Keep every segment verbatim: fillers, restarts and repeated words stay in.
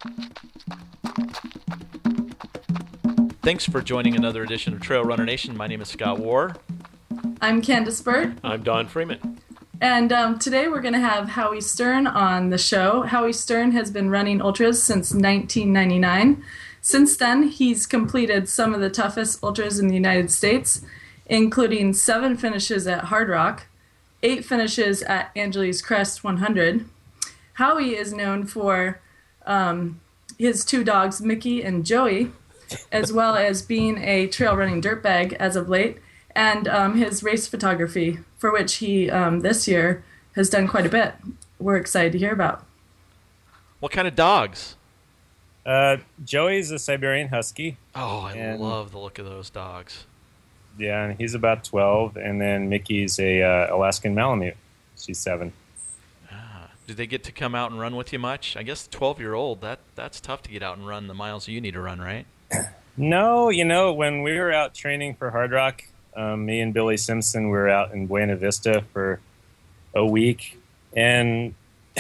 Thanks for joining another edition of Trail Runner Nation. My name is Scott Warr. I'm Candace Burt. I'm Don Freeman. And um, today we're going to have Howie Stern on the show. Howie Stern has been running ultras since nineteen ninety-nine. Since then, he's completed some of the toughest ultras in the United States, including seven finishes at Hard Rock, eight finishes at Angeles Crest one hundred. Howie is known for um, his two dogs, Mickey and Joey, as well as being a trail running dirtbag as of late, and um, his race photography, for which he, um, this year, has done quite a bit. We're excited to hear about. What kind of dogs? Uh, Joey's a Siberian Husky. Oh, I and, love the look of those dogs. Yeah, and he's about twelve, and then Mickey's a uh, Alaskan Malamute. She's seven. Ah, do they get to come out and run with you much? I guess twelve-year-old, that that's tough to get out and run the miles you need to run, right? No, you know, when we were out training for Hard Rock, um, me and Billy Simpson were out in Buena Vista for a week, and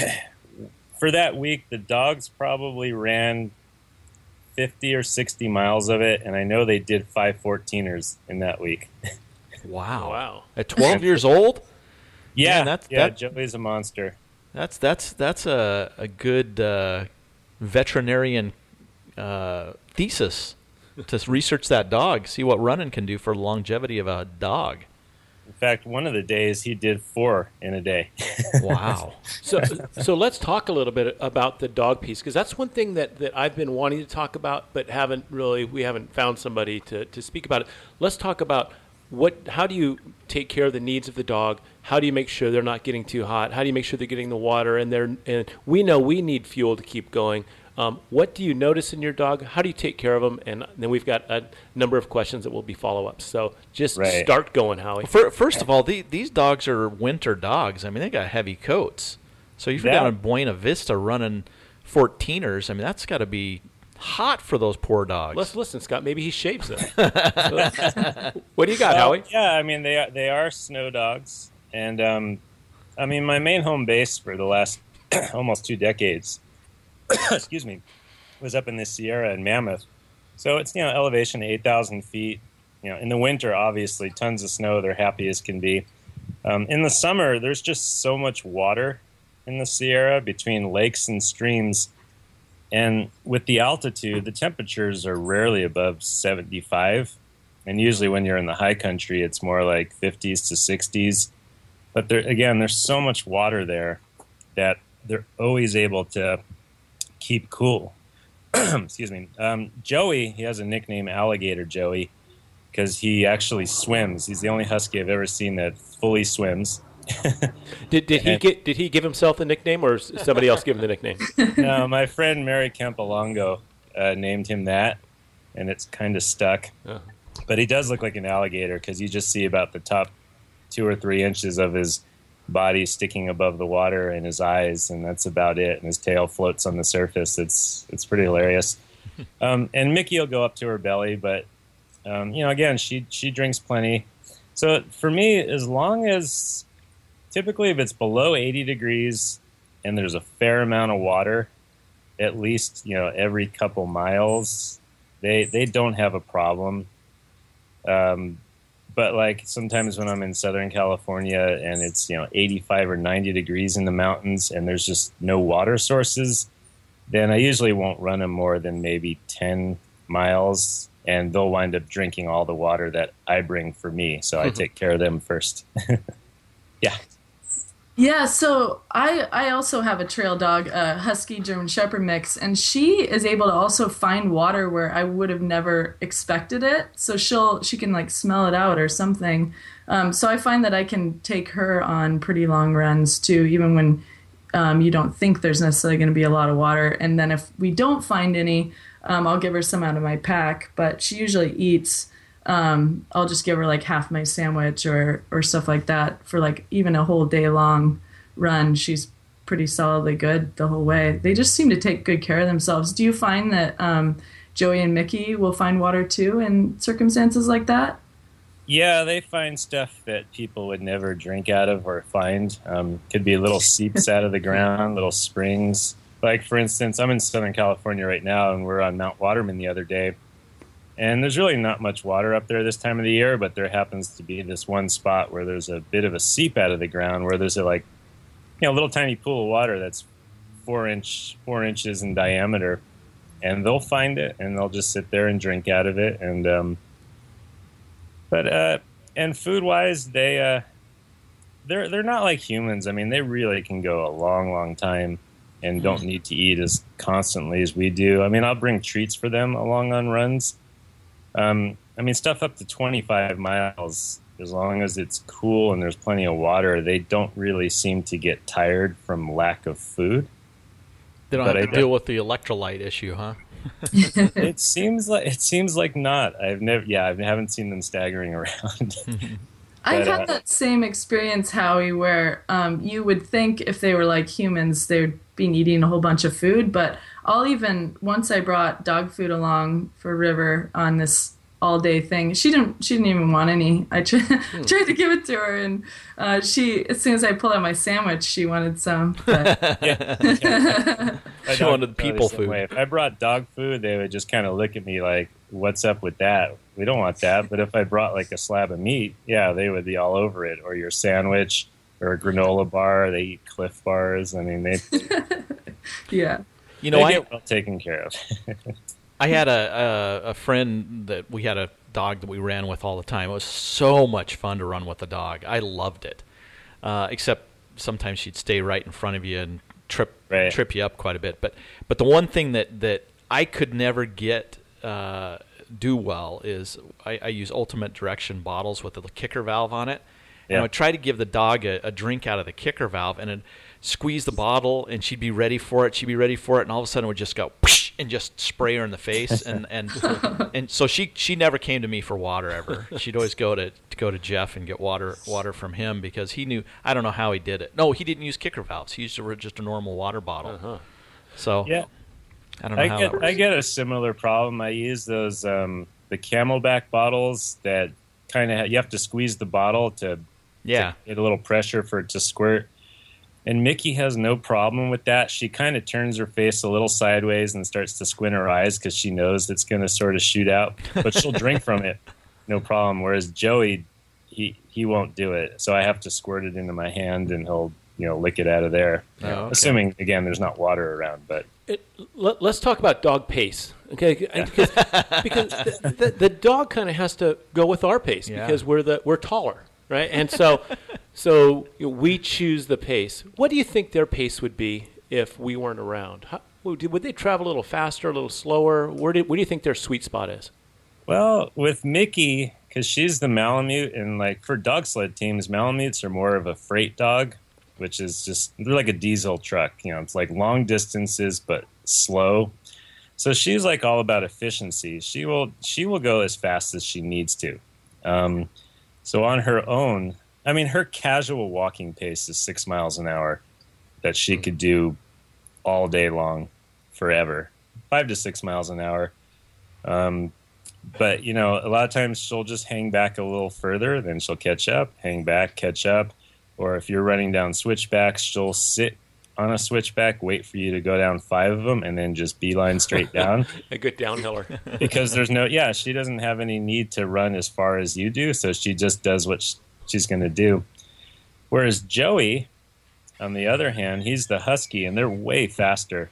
for that week, the dogs probably ran fifty or sixty miles of it, and I know they did five fourteeners in that week. Wow. Wow. At twelve years old? Yeah, Man, that's, yeah, that, Joey's a monster. That's that's that's a, a good uh, veterinarian uh, thesis to research that dog, see what running can do for the longevity of a dog. In fact, one of the days he did four in a day. Wow. So so let's talk a little bit about the dog piece, because that's one thing that, that I've been wanting to talk about, but haven't really, we haven't found somebody to, to speak about it. Let's talk about what, how do you take care of the needs of the dog? How do you make sure they're not getting too hot? How do you make sure they're getting the water? And they're, and we know we need fuel to keep going. Um, what do you notice in your dog? How do you take care of them? And then we've got a number of questions that will be follow-ups. So just right. start going, Howie. For, first of all, the, these dogs are winter dogs. I mean, they got heavy coats. So if you're Yeah. down in Buena Vista running fourteeners, I mean, that's got to be hot for those poor dogs. Let's listen, Scott. Maybe he shaves them. What do you got, Well, Howie? yeah, I mean, they are, they are snow dogs. And, um, I mean, my main home base for the last almost two decades, excuse me, was up in the Sierra in Mammoth. So it's, you know, elevation eight thousand feet. You know, in the winter, obviously, tons of snow. They're happy as can be. Um, in the summer, there's just so much water in the Sierra between lakes and streams. And with the altitude, the temperatures are rarely above seventy-five. And usually when you're in the high country, it's more like fifties to sixties. But there, again, there's so much water there that they're always able to keep cool. Excuse me. Um, Joey, he has a nickname, Alligator Joey, because he actually swims. He's the only husky I've ever seen that fully swims. Did did he and, get did he give himself the nickname, or somebody else give him the nickname? No, my friend Mary Campolongo uh, named him that, and it's kind of stuck. Oh. But he does look like an alligator because you just see about the top two or three inches of his body sticking above the water and his eyes, and that's about it. And his tail floats on the surface. It's it's pretty hilarious. Um, and Mickey will go up to her belly, but um, you know, again, she she drinks plenty. So for me, as long as typically if it's below eighty degrees and there's a fair amount of water, at least you know every couple miles, they they don't have a problem. Um, But like sometimes when I'm in Southern California and it's, you know, eighty-five or ninety degrees in the mountains and there's just no water sources, then I usually won't run them more than maybe ten miles, and they'll wind up drinking all the water that I bring for me. So I take care of them first. Yeah. Yeah, so I I also have a trail dog, a Husky German Shepherd mix, and she is able to also find water where I would have never expected it. So she'll she can like smell it out or something. Um, so I find that I can take her on pretty long runs too, even when um, you don't think there's necessarily going to be a lot of water. And then if we don't find any, um, I'll give her some out of my pack. But she usually eats. Um, I'll just give her like half my sandwich or, or stuff like that for like even a whole day long run. She's pretty solidly good the whole way. They just seem to take good care of themselves. Do you find that um, Joey and Mickey will find water too in circumstances like that? Yeah, they find stuff that people would never drink out of or find. Um, could be little seeps out of the ground, little springs. like for instance, I'm in Southern California right now, and we're on Mount Waterman the other day. And there's really not much water up there this time of the year, but there happens to be this one spot where there's a bit of a seep out of the ground where there's a like, you know, little tiny pool of water that's four inch, four inches in diameter, and they'll find it and they'll just sit there and drink out of it. And um, but uh, and food wise, they uh, they're they're not like humans. I mean, they really can go a long, long time and don't need to eat as constantly as we do. I mean, I'll bring treats for them along on runs. Um, I mean, stuff up to twenty-five miles, as long as it's cool and there's plenty of water, they don't really seem to get tired from lack of food. They don't But have I to deal with the electrolyte issue, huh? It seems like it seems like not. I've never, yeah, I haven't seen them staggering around. I've But, uh, had that same experience, Howie, where um, you would think if they were like humans, they'd been eating a whole bunch of food. But I'll even, once I brought dog food along for River on this all-day thing, she didn't she didn't even want any. I tried, Hmm. tried to give it to her, and uh, she, as soon as I pulled out my sandwich, she wanted some. But yeah, yeah. My She dog wanted was people the same food. way. If I brought dog food, they would just kind of look at me like, "What's up with that? We don't want that." But if I brought like a slab of meat, yeah, they would be all over it. Or your sandwich, or a granola bar. They eat Cliff bars. I mean, they yeah. You know, they I get well taken care of. I had a, a a friend that we had a dog that we ran with all the time. It was so much fun to run with the dog. I loved it. Uh, except sometimes she'd stay right in front of you and trip Right. trip you up quite a bit. But but the one thing that, that I could never get uh, do well is I, I use Ultimate Direction bottles with the kicker valve on it. And Yeah. I would try to give the dog a, a drink out of the kicker valve, and then squeeze the bottle, and she'd be ready for it. She'd be ready for it, and all of a sudden it would just go whoosh, and just spray her in the face. And and, and so she she never came to me for water ever. She'd always go to, to go to Jeff and get water water from him because he knew. I don't know how he did it. No, he didn't use kicker valves. He used a, just a normal water bottle. Uh-huh. So Yeah. I don't know I how get that works. I get a similar problem. I use those um, the Camelback bottles that kind of ha- you have to squeeze the bottle to yeah. to get a little pressure for it to squirt. And Mickey has no problem with that. She kind of turns her face a little sideways and starts to squint her eyes because she knows it's going to sort of shoot out. But she'll drink from it, no problem. Whereas Joey, he he won't do it. So I have to squirt it into my hand, and he'll you know lick it out of there. Oh, okay. Assuming again there's not water around. But It, let, let's talk about dog pace, okay? Because, because the, the, the dog kind of has to go with our pace Yeah. because we're the we're taller, right? And so, so you know, we choose the pace. What do you think their pace would be if we weren't around? How, would, would they travel a little faster, a little slower? Where do where do you think their sweet spot is? well, with Mickey, because she's the Malamute, and like for dog sled teams, Malamutes are more of a freight dog, which is just they're like a diesel truck. You know, it's like long distances but slow. So she's like all about efficiency. She will she will go as fast as she needs to. Um, so on her own, I mean, her casual walking pace is six miles an hour that she could do all day long, forever, five to six miles an hour. Um, but you know, a lot of times she'll just hang back a little further, then she'll catch up, hang back, catch up. Or if you're running down switchbacks, she'll sit on a switchback, wait for you to go down five of them, and then just beeline straight down. A good downhiller. Because there's no, yeah, she doesn't have any need to run as far as you do, so she just does what sh- she's going to do. Whereas Joey, on the other hand, he's the husky, and they're way faster.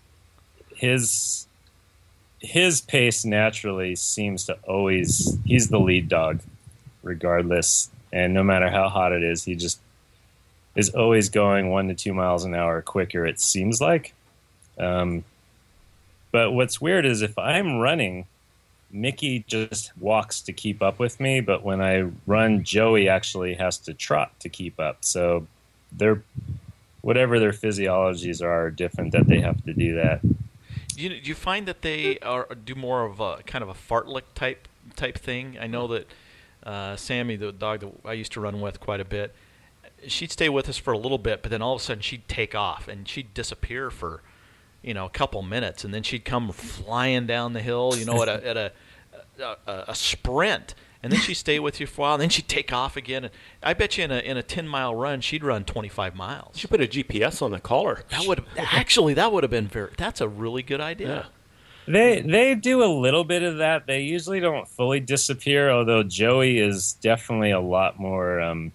His his pace naturally seems to always, he's the lead dog, regardless. And no matter how hot it is, he just is always going one to two miles an hour quicker, it seems like. Um, but what's weird is if I'm running, Mickey just walks to keep up with me. But when I run, Joey actually has to trot to keep up. So they're, whatever their physiologies are, are different that they have to do that. Do you, do you find that they are do more of a kind of a fartlek type type thing? I know that uh, Sammy, the dog that I used to run with quite a bit, she'd stay with us for a little bit, but then all of a sudden she'd take off and she'd disappear for, you know, a couple minutes, and then she'd come flying down the hill, you know, at a at a a, a sprint, and then she'd stay with you for a while, and then she'd take off again. And I bet you in a in a ten mile run, she'd run twenty-five miles. You should put a G P S on the collar. That would actually that would have been very. That's a really good idea. Yeah. They they do a little bit of that. They usually don't fully disappear, although Joey is definitely a lot more um,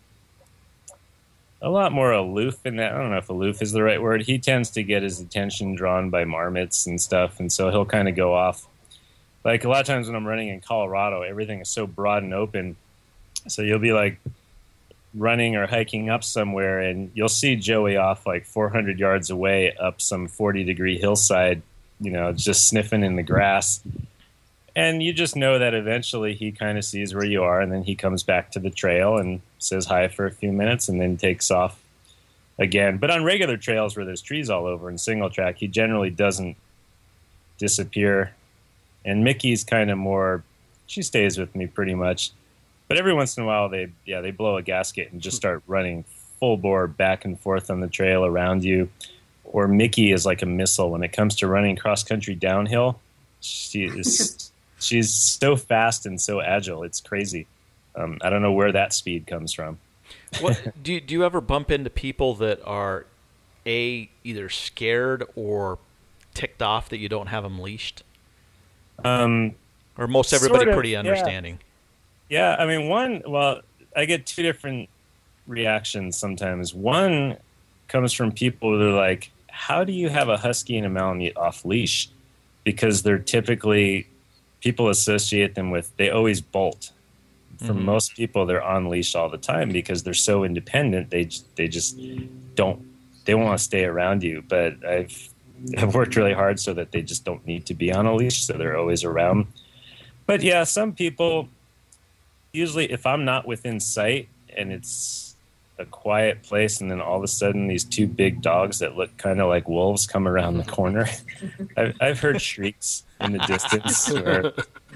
a lot more aloof in that. I don't know if aloof is the right word. He tends to get his attention drawn by marmots and stuff, and so he'll kind of go off. Like a lot of times when I'm running in Colorado, everything is so broad and open. So you'll be like running or hiking up somewhere, and you'll see Joey off like four hundred yards away up some forty degree hillside, you know, just sniffing in the grass. And you just know that eventually he kind of sees where you are, and then he comes back to the trail and says hi for a few minutes and then takes off again. But on regular trails where there's trees all over and single track, he generally doesn't disappear. And Mickey's kind of more, she stays with me pretty much. But every once in a while, they yeah they blow a gasket and just start running full bore back and forth on the trail around you. Or Mickey is like a missile when it comes to running cross country downhill. She is she's so fast and so agile. It's crazy. Um, I don't know where that speed comes from. What do you, do you ever bump into people that are a either scared or ticked off that you don't have them leashed? Um, or most everybody sort of, pretty yeah. understanding? Yeah, I mean, one, well, I get two different reactions sometimes. One comes from people that are like, how do you have a husky and a Malamute off leash? Because they're typically, people associate them with, they always bolt. For Mm-hmm. most people, they're on leash all the time because they're so independent. They they just don't, they want to stay around you. But I've, I've worked really hard so that they just don't need to be on a leash, so they're always around. But yeah, some people, usually if I'm not within sight and it's a quiet place and then all of a sudden these two big dogs that look kind of like wolves come around the corner, I've, I've heard shrieks in the distance where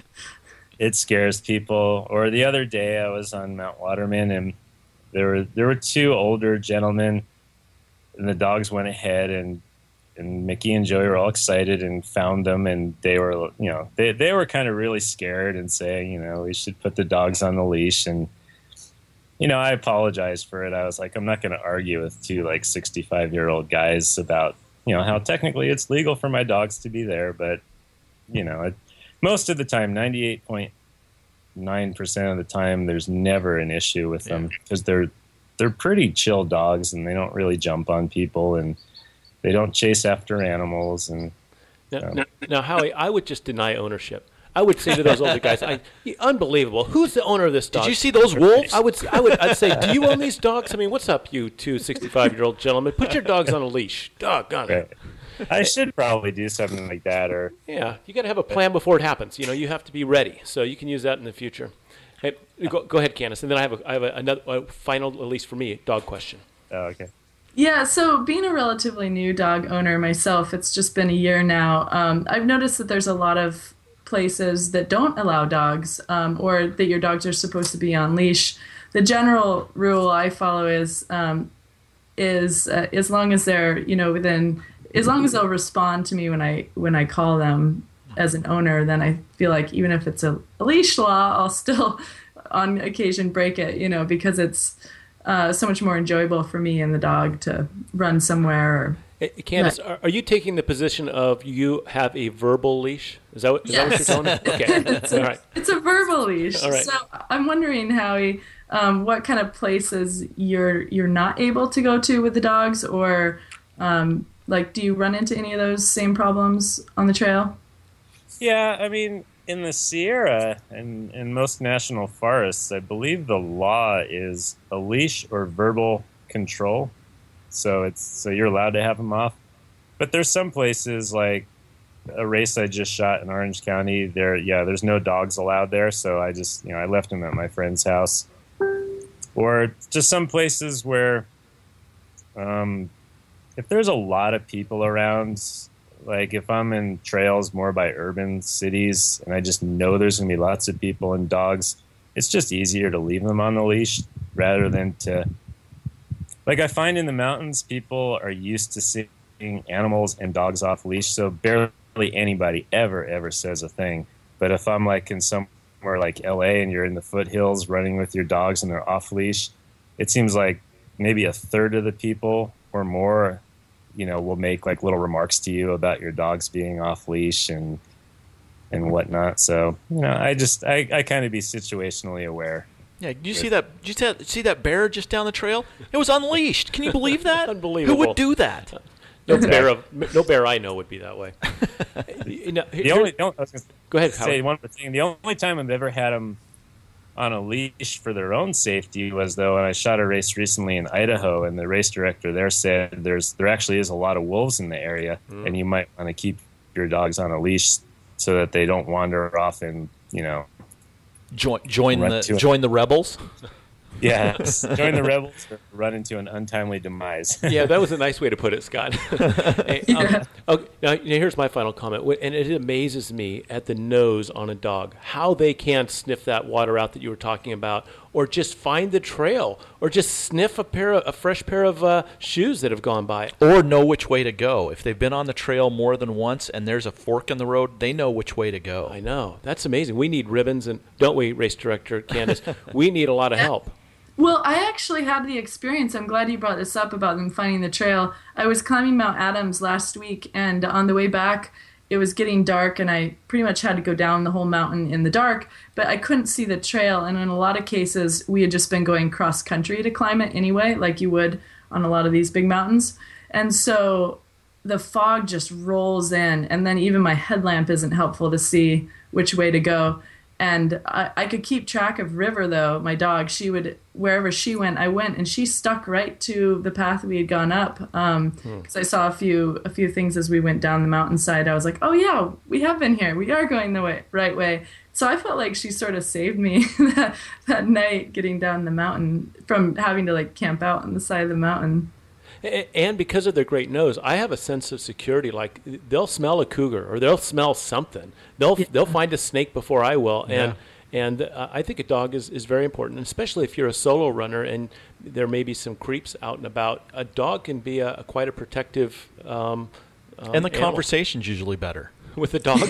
it scares people. Or the other day I was on Mount Waterman and there were there were two older gentlemen and the dogs went ahead and and Mickey and Joey were all excited and found them, and they were, you know, they they were kind of really scared and saying, you know, we should put the dogs on the leash. And, you know, I apologized for it. I was like, I'm not going to argue with two like sixty-five year old guys about, you know, how technically it's legal for my dogs to be there, but you know, it, most of the time, ninety-eight point nine percent of the time, there's never an issue with them because they're they're pretty chill dogs and they don't really jump on people and they don't chase after animals. And Now, um, now, now, Howie, I would just deny ownership. I would say to those older guys, I, "Unbelievable! Who's the owner of this dog?" Did you see those wolves? I would, I would, I'd say, "Do you own these dogs?" I mean, what's up, you two sixty-five-year-old gentlemen? Put your dogs on a leash. Doggone it. right. I should probably do something like that. Or Yeah, you got to have a plan before it happens. You know, you have to be ready. So you can use that in the future. Hey, go, go ahead, Candace, and then I have a, I have a, another a final, at least for me, dog question. oh, okay. Yeah, so being a relatively new dog owner myself, it's just been a year now. Um, I've noticed that there's a lot of places that don't allow dogs, um, or that your dogs are supposed to be on leash. The general rule I follow is um, is uh, as long as they're, you know, within, as long as they'll respond to me when I when I call them as an owner, then I feel like even if it's a, a leash law, I'll still on occasion break it, you know, because it's Uh, so much more enjoyable for me and the dog to run somewhere. Or, Hey, Candace, are, are you taking the position of you have a verbal leash? Is that what, is that what you're telling me? Okay, it's, all a, right. it's a verbal leash. All right. So I'm wondering, Howie, um, what kind of places you're you're not able to go to with the dogs, or um, like, do you run into any of those same problems on the trail? Yeah, I mean, in the Sierra and in most national forests, I believe the law is a leash or verbal control. So it's so you're allowed to have them off. But there's some places like a race I just shot in Orange County. There, yeah, there's no dogs allowed there. So I just, you know, I left them at my friend's house. Or just some places where, um, if there's a lot of people around. Like if I'm in trails more by urban cities and I just know there's going to be lots of people and dogs, it's just easier to leave them on the leash rather than to... Like I find in the mountains, people are used to seeing animals and dogs off leash, so barely anybody ever, ever says a thing. But if I'm like in some somewhere like L A and you're in the foothills running with your dogs and they're off leash, it seems like maybe a third of the people or more, you know, will make like little remarks to you about your dogs being off leash and and whatnot. So, you know, I just I, I kind of be situationally aware. Yeah, did you see that? Did you see that bear just down the trail? It was unleashed. Can you believe that? Unbelievable. Who would do that? No bear, of, no bear I know would be that way. You know, The only, the only I was gonna go ahead, say Howard. one more thing. The only time I've ever had them on a leash for their own safety was though when I shot a race recently in Idaho, and the race director there said there's there actually is a lot of wolves in the area, mm. and you might want to keep your dogs on a leash so that they don't wander off and you know join join the join the rebels. Yeah, join the rebels or run into an untimely demise. Yeah, that was a nice way to put it, Scott. Hey, um, okay, now, here's my final comment, and it amazes me at the nose on a dog, how they can't sniff that water out that you were talking about, or just find the trail, or just sniff a pair of, a fresh pair of uh, shoes that have gone by. Or know which way to go. If they've been on the trail more than once and there's a fork in the road, they know which way to go. I know. That's amazing. We need ribbons, and don't we, race director Candace? We need a lot of help. Well, I actually had the experience. I'm glad you brought this up about them finding the trail. I was climbing Mount Adams last week, and on the way back, it was getting dark, and I pretty much had to go down the whole mountain in the dark, but I couldn't see the trail, and in a lot of cases, we had just been going cross-country to climb it anyway, like you would on a lot of these big mountains. And so the fog just rolls in, and then even my headlamp isn't helpful to see which way to go. And I, I could keep track of River, though, my dog. She would, wherever she went, I went, and she stuck right to the path we had gone up. Um, Hmm. 'cause I saw a few a few things as we went down the mountainside. I was like, oh, yeah, we have been here. We are going the way, right way. So I felt like she sort of saved me that, that night getting down the mountain from having to, like, camp out on the side of the mountain. And because of their great nose, I have a sense of security. Like they'll smell a cougar or they'll smell something. They'll yeah. they'll find a snake before I will. And yeah. and uh, I think a dog is, is very important, especially if you're a solo runner and there may be some creeps out and about. A dog can be a, a quite a protective. Um, um, and the animal. Conversation's usually better with the dog.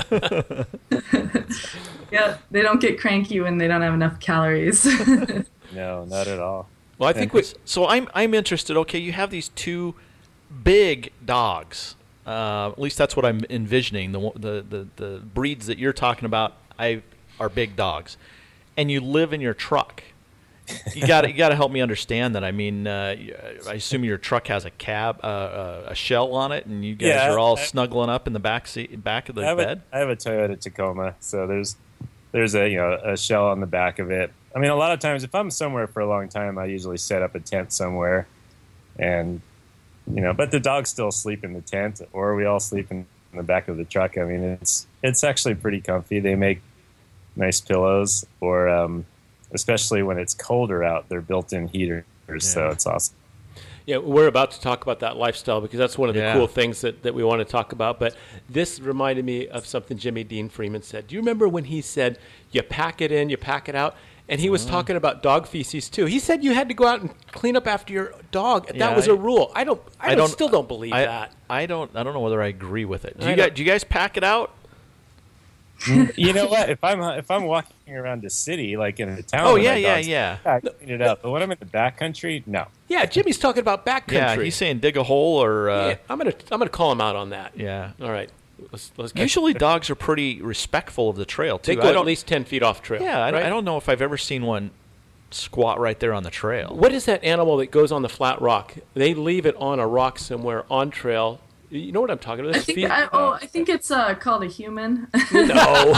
Yeah, they don't get cranky when they don't have enough calories. No, not at all. Well, I think we, so. I'm I'm interested. Okay, you have these two big dogs. Uh, at least that's what I'm envisioning. The, the the the breeds that you're talking about, I are big dogs, and you live in your truck. You got you got to help me understand that. I mean, uh, I assume your truck has a cab, uh, uh, a shell on it, and you guys Yeah, are all I, snuggling up in the back seat, back of the I have bed. A, I have a Toyota Tacoma, so there's there's a you know a shell on the back of it. I mean, a lot of times, if I'm somewhere for a long time, I usually set up a tent somewhere, and you know, but the dogs still sleep in the tent, or we all sleep in the back of the truck. I mean, it's it's actually pretty comfy. They make nice pillows, or um, especially when it's colder out, they're built-in heaters, yeah. So it's awesome. Yeah, we're about to talk about that lifestyle because that's one of the yeah. cool things that, that we want to talk about. But this reminded me of something Jimmy Dean Freeman said. Do you remember when he said, you pack it in, you pack it out? And he was oh. talking about dog feces too. He said you had to go out and clean up after your dog. That yeah, was I, a rule. I don't. I, I don't, don't still don't believe I, that. I don't. I don't know whether I agree with it. Do you I guys? don't. Do you guys pack it out? You know what? If I'm if I'm walking around the city, like in a town, oh with yeah, my yeah, dogs, yeah, I clean it up. But when I'm in the backcountry, no. Yeah, Jimmy's talking about backcountry. Yeah, he's saying dig a hole or. Uh, yeah, I'm gonna I'm gonna call him out on that. Yeah. All right. Let's, let's Usually dogs are pretty respectful of the trail too. They go I don't, at least ten feet off trail. Yeah, I, right? I don't know if I've ever seen one squat right there on the trail. What is that animal that goes on the flat rock? They leave it on a rock somewhere on trail. You know what I'm talking about? I think I, oh, I think it's uh, called a human. No.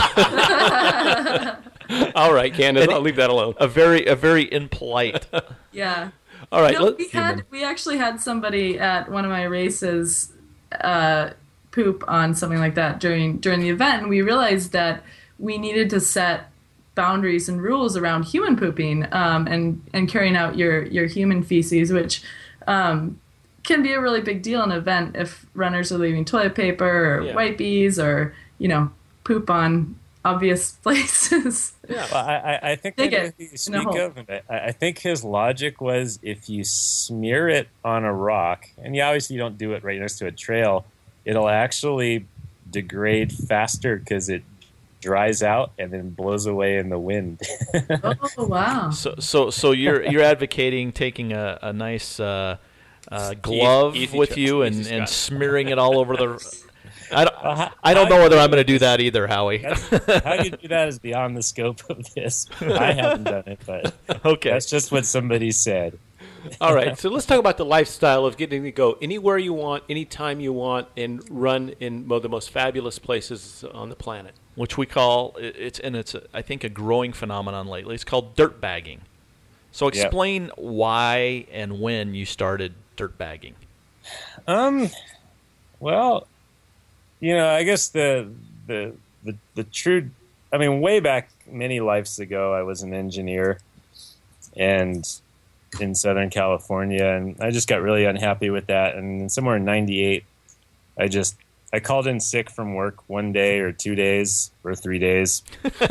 All right, Candace, I'll leave that alone. A very, a very impolite. Yeah. All right. No, let, we had we actually had somebody at one of my races uh, poop on something like that during during the event, and we realized that we needed to set boundaries and rules around human pooping um, and and carrying out your your human feces, which um, can be a really big deal in an event if runners are leaving toilet paper or yeah. wipies or you know poop on obvious places. Yeah, well, I, I think Dig that it you speak in a of, I, I think his logic was if you smear it on a rock, and you obviously don't do it right next to a trail, it'll actually degrade faster because it dries out and then blows away in the wind. Oh wow! So so so you're you're advocating taking a, a nice uh, uh, glove Easy with choice. you and, Easy and Scott. smearing it all over the. I don't, Well, how- I don't how know whether you I'm going to do do this- that either, Howie. How you do that is beyond the scope of this. I haven't done it, but Okay. that's just what somebody said. All right, so let's talk about the lifestyle of getting to go anywhere you want, anytime you want, and run in mo- the most fabulous places on the planet. Which we call it- it's and it's a, I think a growing phenomenon lately. It's called dirt bagging. So explain why and when you started dirt bagging. Um, well, you know, I guess the the the the true. I mean, way back many lives ago, I was an engineer, and in Southern California, and I just got really unhappy with that. And somewhere in ninety-eight, I just I called in sick from work one day or two days or three days,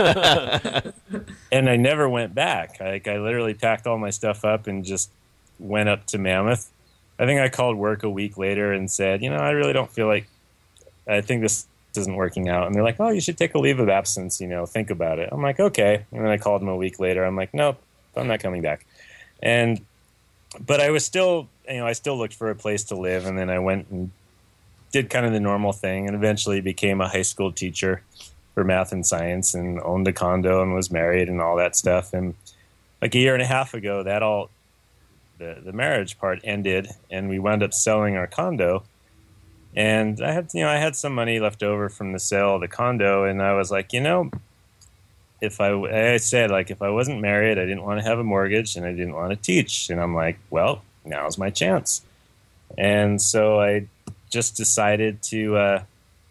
and I never went back. Like I literally packed all my stuff up and just went up to Mammoth. I think I called work a week later and said, you know, I really don't feel like I think this isn't working out. And they're like, oh, you should take a leave of absence. You know, think about it. I'm like, okay. And then I called them a week later. I'm like, nope, I'm not coming back. And, but I was still, you know, I still looked for a place to live. And then I went and did kind of the normal thing and eventually became a high school teacher for math and science and owned a condo and was married and all that stuff. And like a year and a half ago, that all, the, the marriage part ended and we wound up selling our condo. And I had, you know, I had some money left over from the sale of the condo. And I was like, you know, if I, I said, like, if I wasn't married, I didn't want to have a mortgage and I didn't want to teach. And I'm like, well, now's my chance. And so I just decided to, uh,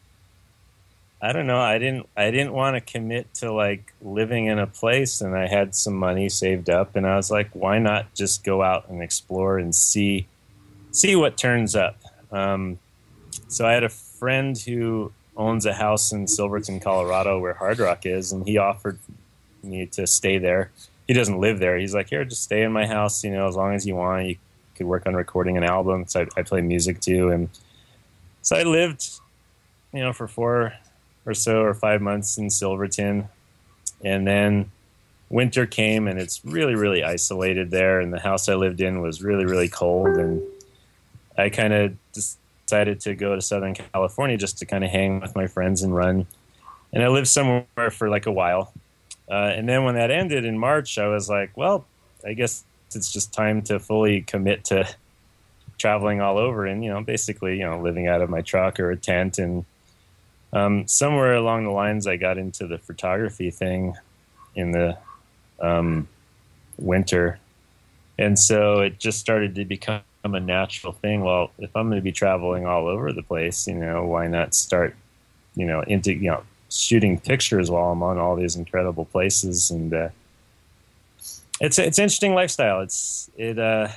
I don't know. I didn't, I didn't want to commit to like living in a place, and I had some money saved up and I was like, why not just go out and explore and see, see what turns up. Um, so I had a friend who owns a house in Silverton, Colorado, where Hard Rock is, and he offered me to stay there. He doesn't live there. He's like, here, just stay in my house, you know, as long as you want. You could work on recording an album. So I, I play music too. And so I lived, you know, for four or so or five months in Silverton. And then winter came and it's really, really isolated there. And the house I lived in was really, really cold. And I kind of just decided to go to Southern California just to kind of hang with my friends and run. And I lived somewhere for like a while. Uh, and then when that ended in March, I was like, well, I guess it's just time to fully commit to traveling all over and, you know, basically, you know, living out of my truck or a tent. And um, somewhere along the lines, I got into the photography thing in the um, winter. And so it just started to become a natural thing. Well, if I'm going to be traveling all over the place, you know, why not start, you know, into, you know, shooting pictures while I'm on all these incredible places. And uh, it's it's interesting lifestyle. It's it uh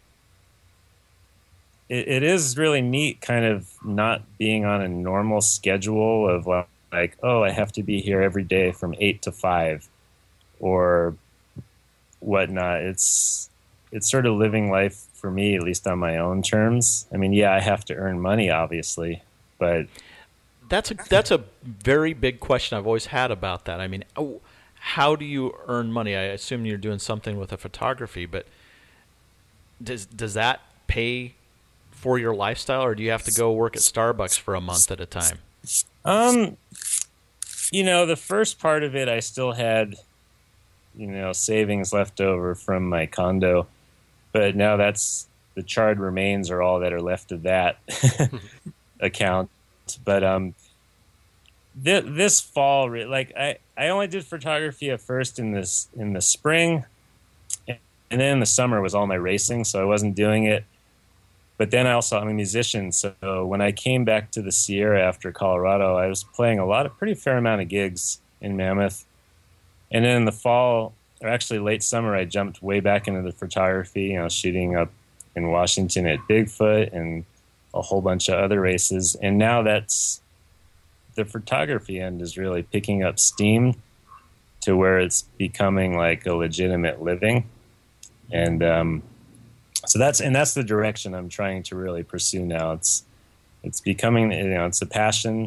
it, it is really neat, kind of not being on a normal schedule of like, like, oh, I have to be here every day from eight to five or whatnot. It's it's sort of living life for me, at least on my own terms. I mean, yeah, I have to earn money, obviously, but That's a that's a very big question I've always had about that. I mean, oh, how do you earn money? I assume you're doing something with a photography, but does does that pay for your lifestyle, or do you have to go work at Starbucks for a month at a time? Um, you know, the first part of it, I still had, you know, savings left over from my condo, but now that's the charred remains are all that are left of that account. But um, th- this fall, like I, I only did photography at first in this in the spring, and then in the summer was all my racing, so I wasn't doing it. But then I also I'm a musician, so when I came back to the Sierra after Colorado, I was playing a lot of pretty fair amount of gigs in Mammoth, and then in the fall, or actually late summer, I jumped way back into the photography. You know, shooting up in Washington at Bigfoot and a whole bunch of other races. And now that's the photography end is really picking up steam to where it's becoming like a legitimate living. And um, so that's, and that's the direction I'm trying to really pursue now. It's, it's becoming, you know, it's a passion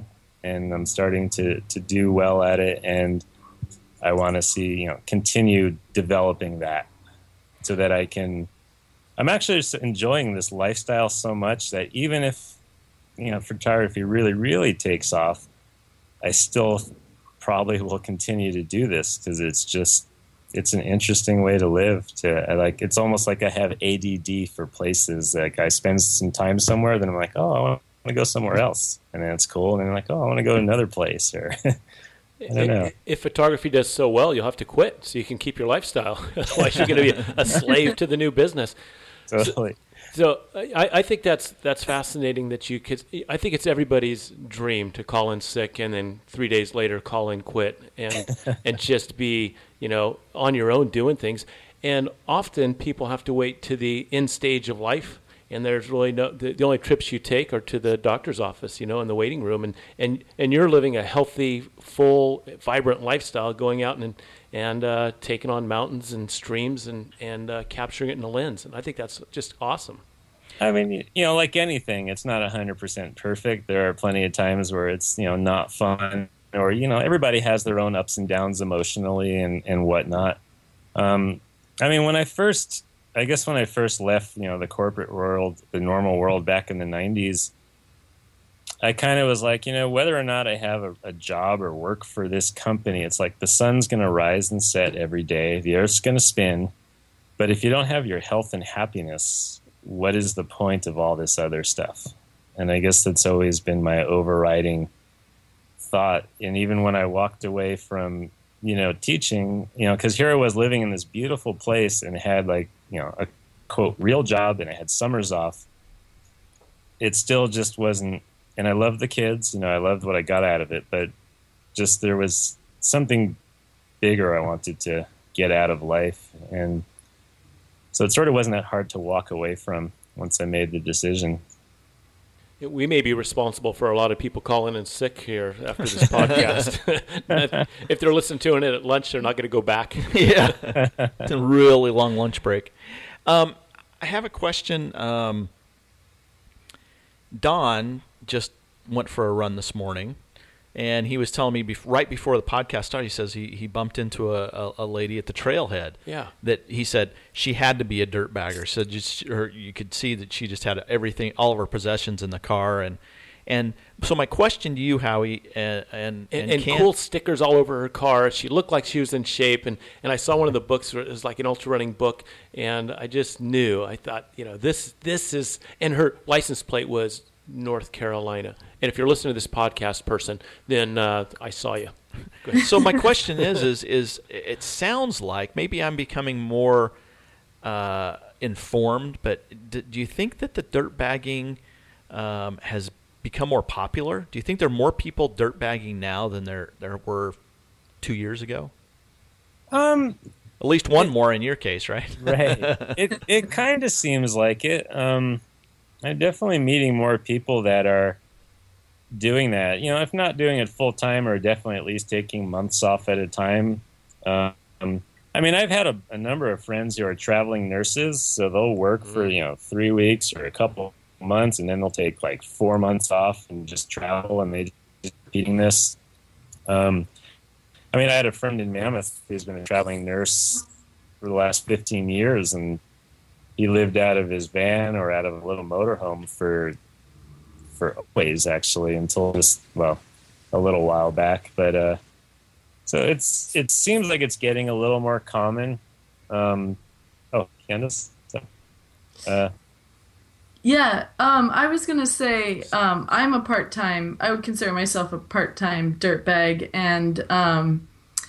and I'm starting to, to do well at it, and I want to see, you know, continue developing that so that I can, I'm actually just enjoying this lifestyle so much that even if, you know, photography really, really takes off, I still probably will continue to do this because it's just, it's an interesting way to live. To I like, it's almost like I have A D D for places. Like I spend some time somewhere, then I'm like, oh, I want to go somewhere else, and then it's cool, and then I'm like, oh, I want to go to another place, or I don't know. If photography does so well, you'll have to quit so you can keep your lifestyle. Otherwise, you're going to be a slave to the new business. Totally. So, so I, I think that's that's fascinating that you could. I think it's everybody's dream to call in sick and then three days later call in quit and and just be, you know, on your own doing things. And often people have to wait to the end stage of life, and there's really no the, the only trips you take are to the doctor's office, you know, in the waiting room, and and and you're living a healthy, full, vibrant lifestyle, going out and and uh, taking on mountains and streams and and uh, capturing it in a lens. And I think that's just awesome. I mean, you know, like anything, it's not one hundred percent perfect. There are plenty of times where it's, you know, not fun, or, you know, everybody has their own ups and downs emotionally and, and whatnot. Um, I mean, when I first, I guess when I first left, you know, the corporate world, the normal world back in the nineties, I kind of was like, you know, whether or not I have a, a job or work for this company, it's like the sun's going to rise and set every day. The earth's going to spin. But if you don't have your health and happiness, what is the point of all this other stuff? And I guess that's always been my overriding thought. And even when I walked away from, you know, teaching, you know, because here I was living in this beautiful place and had, like, you know, a quote real job, and I had summers off. It still just wasn't, and I loved the kids, you know, I loved what I got out of it, but just there was something bigger I wanted to get out of life. And so it sort of wasn't that hard to walk away from once I made the decision. We may be responsible for a lot of people calling in sick here after this podcast. If they're listening to it at lunch, they're not going to go back. Yeah. It's a really long lunch break. Um, I have a question. Um, Don just went for a run this morning, and he was telling me bef- right before the podcast started, he says he, he bumped into a, a, a lady at the trailhead. Yeah. That he said she had to be a dirtbagger. So just her, you could see that she just had everything, all of her possessions in the car. And and so my question to you, Howie, and and, and, and, and Ken, cool stickers all over her car. She looked like she was in shape. And, and I saw one of the books. It was like an ultra running book. And I just knew. I thought, you know, this this is, and her license plate was North Carolina. And if you're listening to this podcast, person, then uh, I saw you. So my question is, is, is it sounds like maybe I'm becoming more uh, informed, but d- do you think that the dirtbagging um, has become more popular? Do you think there are more people dirtbagging now than there there were two years ago? Um, At least one it, more in your case, right? Right. It it kind of seems like it. Um, I'm definitely meeting more people that are doing that. You know, if not doing it full time, or definitely at least taking months off at a time. Um, I mean, I've had a, a number of friends who are traveling nurses, so they'll work for, you know, three weeks or a couple months, and then they'll take like four months off and just travel, and they just repeating this. Um, I mean, I had a friend in Mammoth who's been a traveling nurse for the last fifteen years, and he lived out of his van or out of a little motorhome for for ways, actually, until just, well, a little while back. But uh, so it's it seems like it's getting a little more common. Um, oh, Candace? So, uh, Yeah, um, I was going to say um, I'm a part-time, I would consider myself a part-time dirtbag, and um,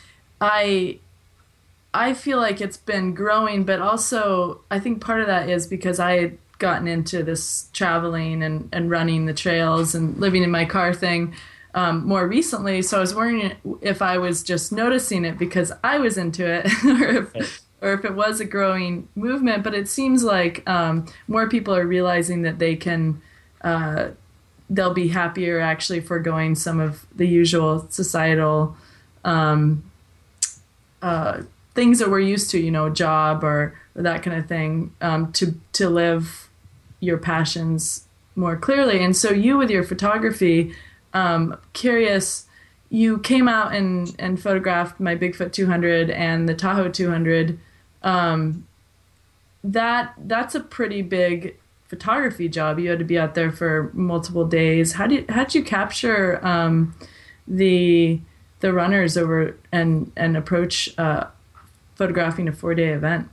I I feel like it's been growing, but also I think part of that is because I had gotten into this traveling and, and running the trails and living in my car thing um, more recently, so I was wondering if I was just noticing it because I was into it, or if or if it was a growing movement, but it seems like um, more people are realizing that they can, uh, they'll be happier actually foregoing some of the usual societal um, uh, things that we're used to, you know, job or, or that kind of thing, um, to to live your passions more clearly. And so you with your photography, Um, curious, you came out and, and photographed my Bigfoot two hundred and the Tahoe two hundred. Um, that that's a pretty big photography job. You had to be out there for multiple days. How did how did you capture um, the the runners over and and approach uh, photographing a four day event?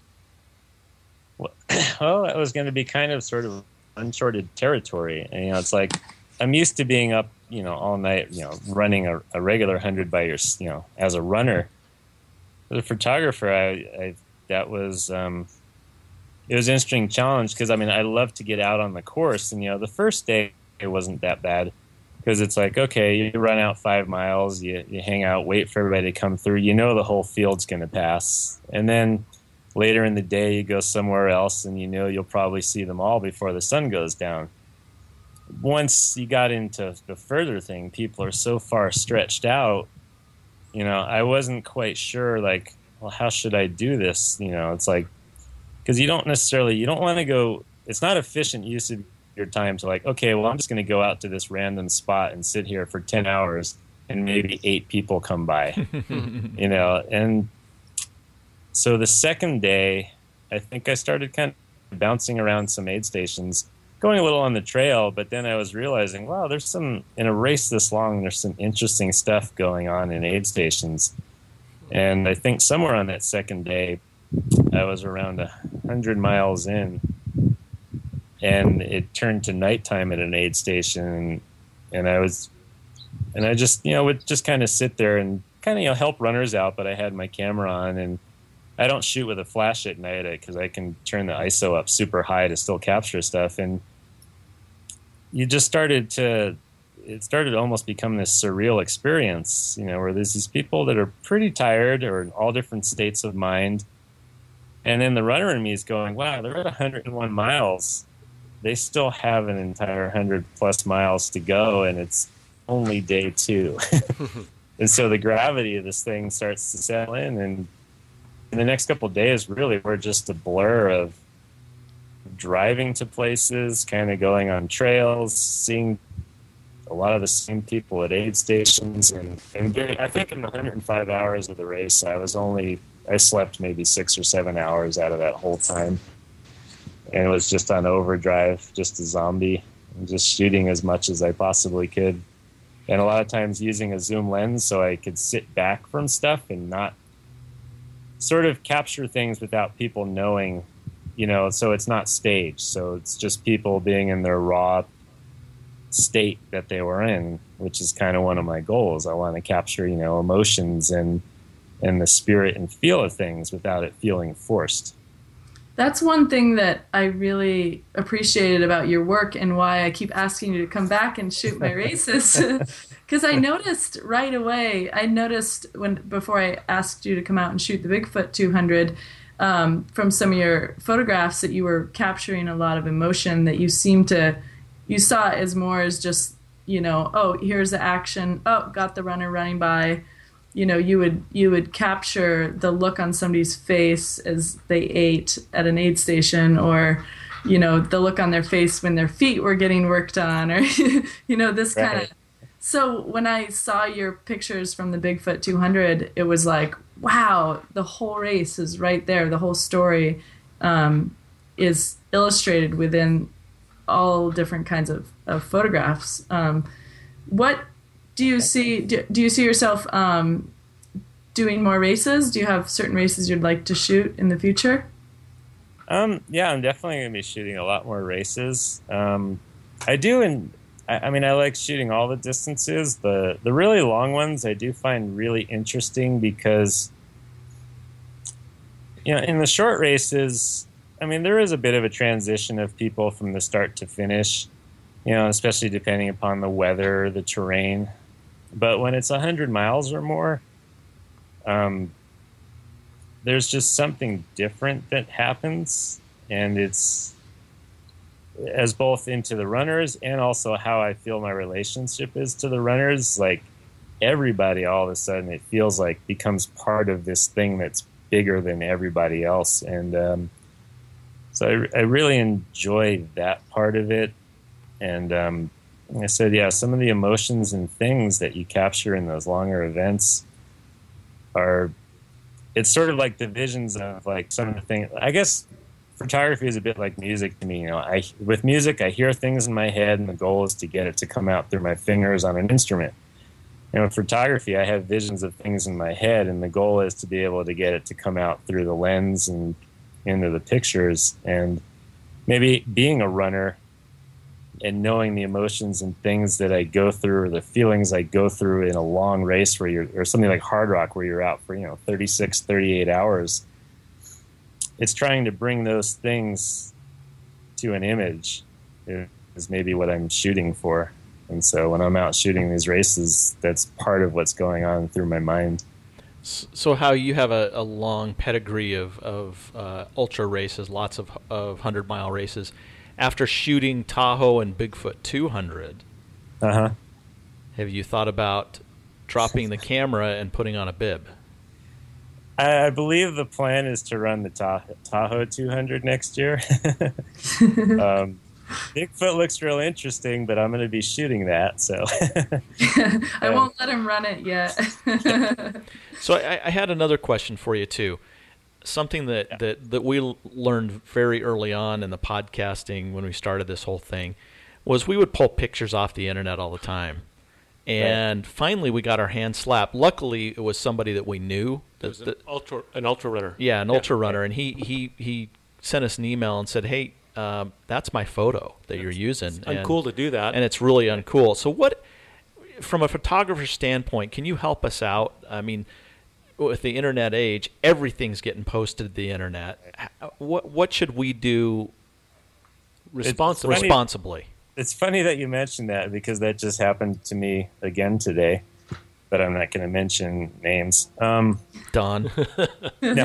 Well, that was going to be kind of sort of uncharted territory. And, you know, it's like I'm used to being up, you know, all night, you know, running a, a regular hundred by your, you know, as a runner. As a photographer, I, I that was um, it was an interesting challenge because I mean I love to get out on the course, and you know the first day it wasn't that bad because it's like okay, you run out five miles, you you hang out, wait for everybody to come through, you know the whole field's going to pass, and then later in the day, you go somewhere else, and you know you'll probably see them all before the sun goes down. Once you got into the further thing, people are so far stretched out, you know, I wasn't quite sure, like, well, how should I do this? You know, it's like, because you don't necessarily, you don't want to go, it's not efficient use of your time to like, okay, well, I'm just going to go out to this random spot and sit here for ten hours, and maybe eight people come by, you know, and so the second day, I think I started kind of bouncing around some aid stations, going a little on the trail, but then I was realizing, wow, there's some, in a race this long, there's some interesting stuff going on in aid stations. And I think somewhere on that second day, I was around one hundred miles in, and it turned to nighttime at an aid station, and, and I was, and I just, you know, would just kind of sit there and kind of, you know, help runners out, but I had my camera on, and I don't shoot with a flash at night because I can turn the I S O up super high to still capture stuff. And you just started to, it started to almost become this surreal experience, you know, where there's these people that are pretty tired or in all different states of mind. And then the runner in me is going, wow, they're at one hundred one miles. They still have an entire one hundred plus miles to go, and it's only day two. And so the gravity of this thing starts to settle in, and in the next couple of days, really, we're just a blur of driving to places, kind of going on trails, seeing a lot of the same people at aid stations. And, and getting, I think in the one hundred five hours of the race, I was only, I slept maybe six or seven hours out of that whole time. And it was just on overdrive, just a zombie, and just shooting as much as I possibly could. And a lot of times using a zoom lens so I could sit back from stuff and not sort of capture things without people knowing, you know, so it's not staged. So it's just people being in their raw state that they were in, which is kind of one of my goals. I want to capture, you know, emotions and and the spirit and feel of things without it feeling forced. That's one thing that I really appreciated about your work and why I keep asking you to come back and shoot my races. Because I noticed right away, I noticed when before I asked you to come out and shoot the Bigfoot two hundred, um, from some of your photographs that you were capturing a lot of emotion, that you seemed to, you saw it as more as just, you know, oh, here's the action, oh, got the runner running by. You know, you would you would capture the look on somebody's face as they ate at an aid station, or, you know, the look on their face when their feet were getting worked on, or, you know, this kind Right. of. So when I saw your pictures from the Bigfoot two hundred, it was like, wow, the whole race is right there. The whole story um, is illustrated within all different kinds of, of photographs. Um, what do you see? Do, do you see yourself um, doing more races? Do you have certain races you'd like to shoot in the future? Um, yeah, I'm definitely going to be shooting a lot more races. Um, I do, and I, I mean, I like shooting all the distances. The the really long ones I do find really interesting because, you know, in the short races, I mean, there is a bit of a transition of people from the start to finish, you know, especially depending upon the weather, the terrain. But when it's one hundred miles or more, um, there's just something different that happens, and it's as both into the runners and also how I feel my relationship is to the runners. Like everybody, all of a sudden, it feels like becomes part of this thing that's bigger than everybody else, and um, so I, I really enjoy that part of it. And um, I said, yeah, some of the emotions and things that you capture in those longer events are, it's sort of like the visions of like some of the things. I guess photography is a bit like music to me. You know, I with music, I hear things in my head, and the goal is to get it to come out through my fingers on an instrument. And with photography, I have visions of things in my head, and the goal is to be able to get it to come out through the lens and into the pictures. And maybe being a runner and knowing the emotions and things that I go through, or the feelings I go through in a long race where you're, or something like Hard Rock where you're out for, you know, thirty-six, thirty-eight hours. It's trying to bring those things to an image is maybe what I'm shooting for. And so when I'm out shooting these races, that's part of what's going on through my mind. So how you have a, a long pedigree of, of uh, ultra races, lots of, of hundred-mile races. After shooting Tahoe and Bigfoot two hundred, uh-huh. have you thought about dropping the camera and putting on a bib? I, I believe the plan is to run the Tahoe, Tahoe two hundred next year. um, Bigfoot looks real interesting, but I'm going to be shooting that. So I won't let him run it yet. So I, I had another question for you too. Something that, yeah. that, that we learned very early on in the podcasting when we started this whole thing was we would pull pictures off the internet all the time. And right. finally we got our hand slapped. Luckily it was somebody that we knew. That, was an, ultra, an ultra runner. Yeah, an yeah. ultra runner. And he, he, he sent us an email and said, hey, um, that's my photo that you're using. It's uncool and, to do that. And it's really uncool. So what, from a photographer's standpoint, can you help us out? I mean, with the internet age, everything's getting posted to the internet. What what should we do responsibly? It's funny, responsibly? It's funny that you mentioned that because that just happened to me again today, but I'm not going to mention names. Um, Don. No.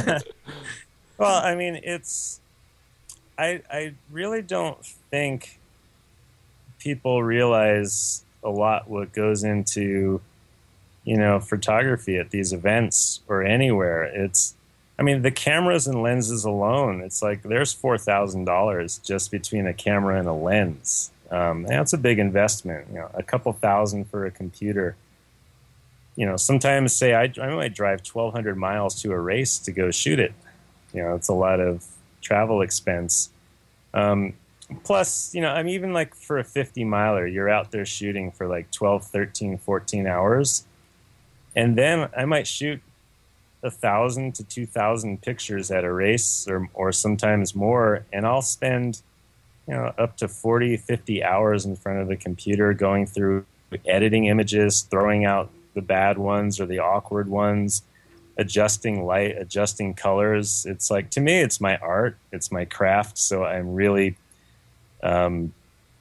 Well, I mean, it's I I really don't think people realize a lot what goes into, you know, photography at these events or anywhere. It's, I mean, the cameras and lenses alone, it's like there's four thousand dollars just between a camera and a lens. Um, that's a big investment, you know, a couple thousand for a computer. You know, sometimes say I, I might drive twelve hundred miles to a race to go shoot it. You know, it's a lot of travel expense. Um, plus, you know, I mean, even like for a fifty miler, you're out there shooting for like twelve, thirteen, fourteen hours. And then I might shoot a thousand to two thousand pictures at a race, or or sometimes more, and I'll spend, you know, up to forty, fifty hours in front of the computer going through editing images, throwing out the bad ones or the awkward ones, adjusting light, adjusting colors. It's like, to me, it's my art, it's my craft. So I'm really um,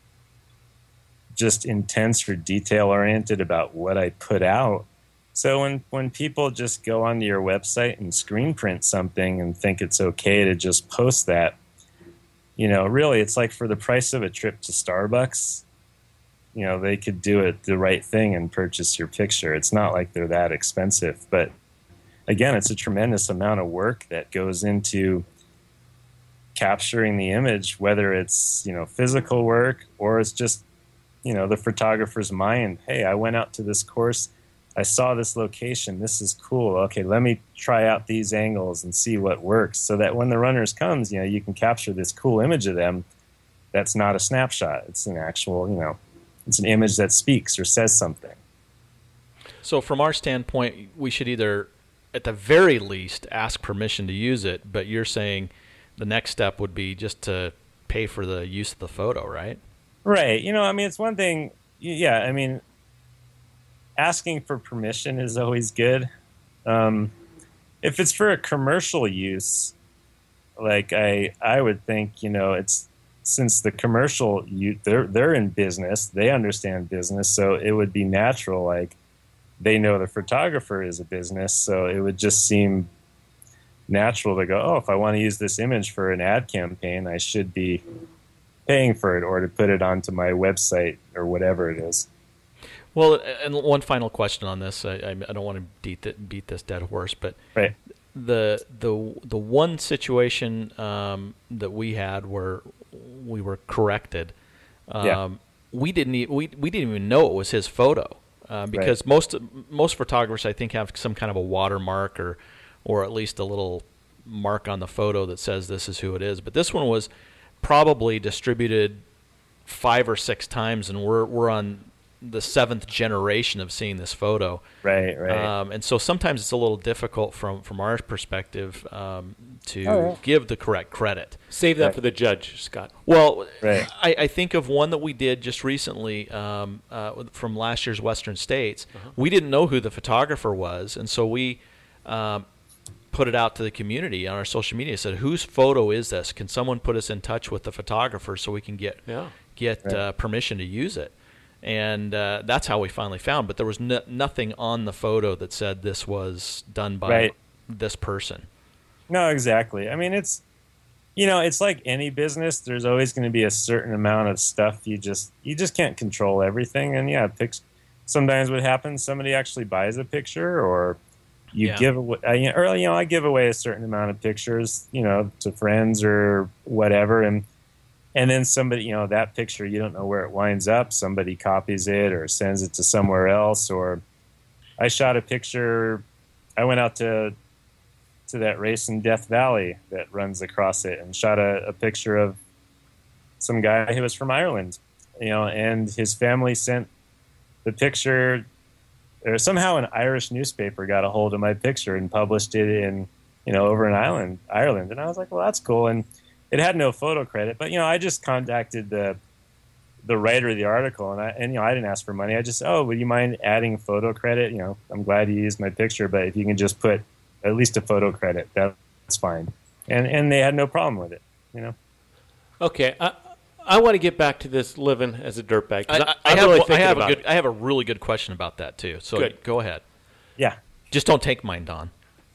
just intense or detail oriented about what I put out. So when, when people just go onto your website and screen print something and think it's okay to just post that, you know, really it's like for the price of a trip to Starbucks, you know, they could do it the right thing and purchase your picture. It's not like they're that expensive. But again, it's a tremendous amount of work that goes into capturing the image, whether it's, you know, physical work or it's just, you know, the photographer's mind. Hey, I went out to this course. I saw this location. This is cool. Okay, let me try out these angles and see what works so that when the runners comes, you know, you can capture this cool image of them. That's not a snapshot. It's an actual, you know, it's an image that speaks or says something. So from our standpoint, we should either, at the very least, ask permission to use it, but you're saying the next step would be just to pay for the use of the photo, right? Right. You know, I mean, it's one thing, yeah, I mean, asking for permission is always good. Um, if it's for a commercial use, like I, I would think, you know, it's since the commercial, you, they're they're in business, they understand business, so it would be natural. Like they know the photographer is a business, so it would just seem natural to go, oh, if I want to use this image for an ad campaign, I should be paying for it or to put it onto my website or whatever it is. Well, and one final question on this. I, I don't want to beat, the, beat this dead horse, but right. the the the one situation um, that we had where we were corrected, um, yeah. we didn't e- we we didn't even know it was his photo uh, because right. most most photographers I think have some kind of a watermark or or at least a little mark on the photo that says this is who it is. But this one was probably distributed five or six times, and we're we're on the seventh generation of seeing this photo. Right, right. Um, and so sometimes it's a little difficult from from our perspective um, to oh, right. give the correct credit. Save that right. for the judge, Scott. Well, right. I, I think of one that we did just recently um, uh, from last year's Western States. Uh-huh. We didn't know who the photographer was, and so we um, put it out to the community on our social media. Said, "Whose photo is this? Can someone put us in touch with the photographer so we can get yeah. get right. uh, permission to use it?" And uh, that's how we finally found. But there was no, nothing on the photo that said this was done by right. this person. No, exactly. I mean, it's, you know, it's like any business. There's always going to be a certain amount of stuff you just you just can't control everything. And yeah, pics, sometimes what happens, somebody actually buys a picture, or you yeah. give away, uh, or you know, I give away a certain amount of pictures, you know, to friends or whatever, and. And then somebody, you know, that picture, you don't know where it winds up. Somebody copies it or sends it to somewhere else. Or I shot a picture. I went out to to that race in Death Valley that runs across it and shot a, a picture of some guy who was from Ireland, you know, and his family sent the picture, or somehow an Irish newspaper got a hold of my picture and published it in, you know, over in Ireland, Ireland. And I was like, well, that's cool. And it had no photo credit, but, you know, I just contacted the the writer of the article, and, I, and you know, I didn't ask for money. I just, oh, would you mind adding photo credit? You know, I'm glad you used my picture, but if you can just put at least a photo credit, that's fine. And and they had no problem with it, you know. Okay, I, I want to get back to this living as a dirtbag. I, I, I, I'm have, really I have a about good, it. I have a really good question about that too. So Good. Go ahead. Yeah. Just don't take mine, Don.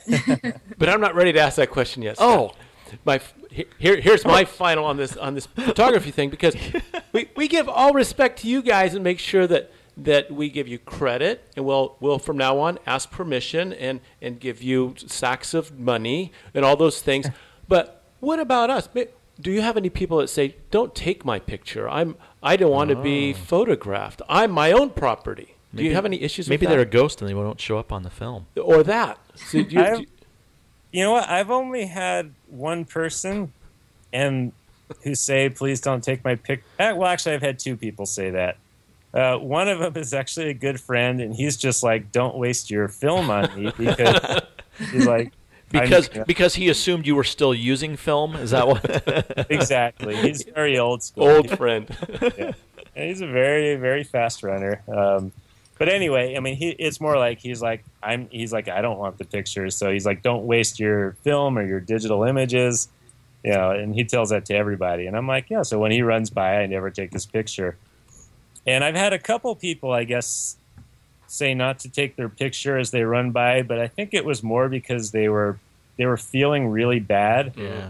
But I'm not ready to ask that question yet. Oh. Scott. My here here's my final on this on this photography thing, because we, we give all respect to you guys and make sure that, that we give you credit, and we'll we'll from now on ask permission and, and give you sacks of money and all those things. But what about us? Do you have any people that say, "Don't take my picture. I'm I don't want oh. to be photographed. I'm my own property." Do maybe, you have any issues maybe with that? Maybe they're a ghost and they won't show up on the film. Or that. So do you, do you, You know what? I've only had one person, and who say, "Please don't take my pic." Well, actually, I've had two people say that. Uh, one of them is actually a good friend, and he's just like, "Don't waste your film on me," because he's like, because you know, because he assumed you were still using film. Is that what? Exactly. He's very old school. Old friend. Yeah. And he's a very very fast runner. Um, But anyway, I mean, he, it's more like he's like, I'm. He's like, I don't want the pictures, so he's like, don't waste your film or your digital images, you know. And he tells that to everybody, and I'm like, yeah. So when he runs by, I never take his picture. And I've had a couple people, I guess, say not to take their picture as they run by, but I think it was more because they were they were feeling really bad, yeah,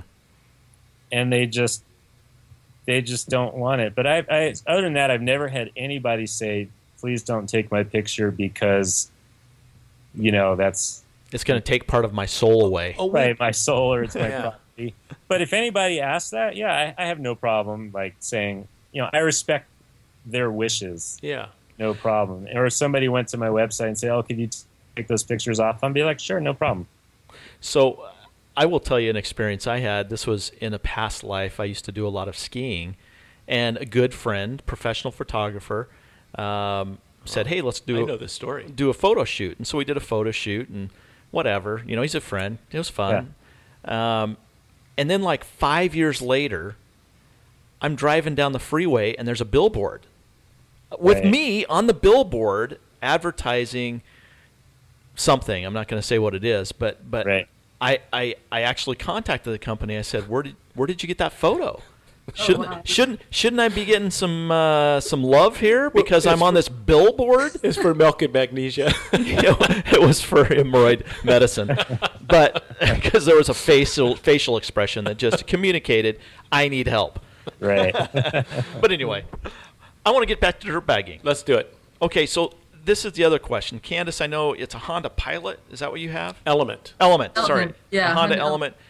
and they just they just don't want it. But I, I other than that, I've never had anybody say, "Please don't take my picture because, you know, that's it's going to take part of my soul away." Oh, right, my soul or it's my yeah. property. But if anybody asks that, yeah, I, I have no problem like saying, you know, I respect their wishes. Yeah, no problem. Or if somebody went to my website and say, "Oh, could you take those pictures off?" I'd be like, "Sure, no problem." So, I will tell you an experience I had. This was in a past life. I used to do a lot of skiing, and a good friend, professional photographer. Um, said, "Hey, let's do I a, know this story. do a photo shoot." And so we did a photo shoot and whatever. You know, he's a friend. It was fun. Yeah. Um, and then like five years later, I'm driving down the freeway and there's a billboard with right. me on the billboard advertising something. I'm not going to say what it is, but but right. I, I I actually contacted the company. I said, "Where did where did you get that photo?" Shouldn't Oh, wow. shouldn't shouldn't I be getting some uh, some love here because I'm on this billboard? It's for milk and magnesia. It was for hemorrhoid medicine, but because there was a facial facial expression that just communicated, I need help. Right. But anyway, I want to get back to dirtbagging. Let's do it. Okay, so this is the other question, Candace. I know it's a Honda Pilot. Is that what you have? Element. Element. Element. Sorry, Yeah, a Honda Honda Element.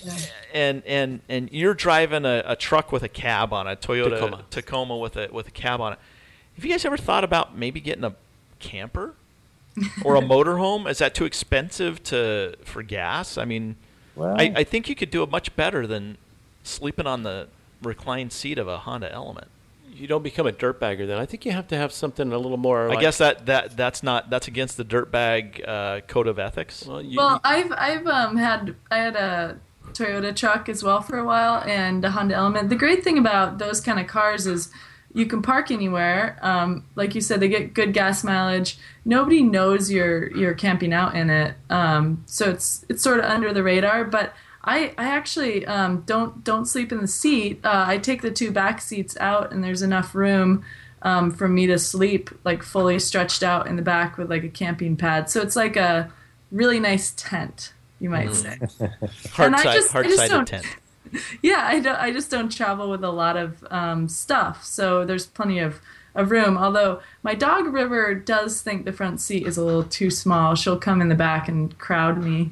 and and and you're driving a, a truck with a cab on it, Toyota Tacoma. Tacoma with a with a cab on it. Have you guys ever thought about maybe getting a camper or a motorhome? Is that too expensive to for gas? I mean, Well, I, I think you could do it much better than sleeping on the reclined seat of a Honda Element. You don't become a dirtbagger then. I think you have to have something a little more. I like, guess that, that that's not that's against the dirtbag uh, code of ethics. Well, you, Well, I've I've um, had I had a Toyota truck as well for a while and a Honda Element. The great thing about those kind of cars is you can park anywhere. Um, like you said, they get good gas mileage. Nobody knows you're you're camping out in it, um, so it's it's sort of under the radar. But I I actually um, don't don't sleep in the seat. Uh, I take the two back seats out, and there's enough room um, for me to sleep like fully stretched out in the back with like a camping pad. So it's like a really nice tent, you might say. Hard and I side, just- I hard just sided don't- tent. Yeah, I, don't, I just don't travel with a lot of um, stuff, so there's plenty of, of room. Although my dog River does think the front seat is a little too small. She'll come in the back and crowd me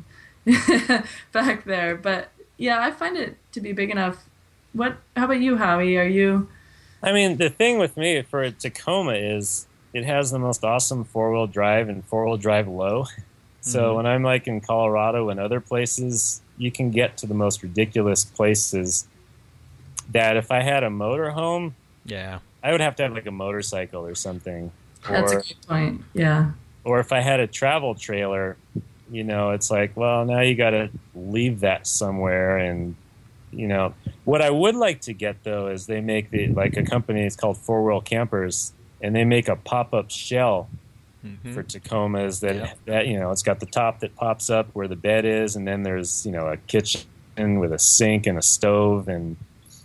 back there. But yeah, I find it to be big enough. What? How about you, Howie? Are you? I mean, the thing with me for a Tacoma is it has the most awesome four-wheel drive and four-wheel drive low. So Mhm. when I'm like in Colorado and other places, you can get to the most ridiculous places that if I had a motorhome, Yeah. I would have to have like a motorcycle or something. That's a Or, good point. Yeah. or if I had a travel trailer, you know, it's like, well, now you got to leave that somewhere. And, you know, what I would like to get, though, is they make the, like a company, it's called Four Wheel Campers, and they make a pop-up shell Mhm. for Tacomas that, Yeah. that, you know, it's got the top that pops up where the bed is, and then there's, you know, a kitchen with a sink and a stove and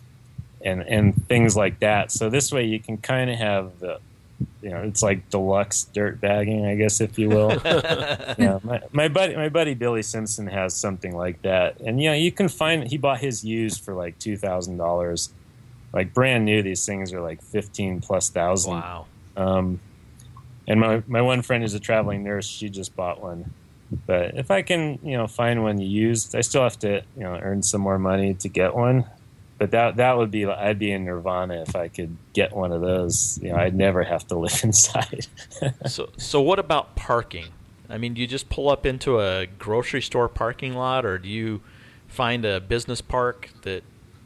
and and things like that. So this way you can kind of have the, you know, it's like deluxe dirt bagging, I guess, if you will. Yeah, my, my buddy, my buddy Billy Simpson has something like that, and you know, you can find. He bought his used for like two thousand dollars, like brand new. These things are like fifteen plus thousand. Wow. Um, and my my one friend is a traveling nurse. She just bought one. But if I can, you know, find one used, I still have to, you know, earn some more money to get one. But that that would be, I'd be in nirvana if I could get one of those. You know, I'd never have to live inside. So so what about parking? I mean, do you just pull up into a grocery store parking lot, or do you find a business park that?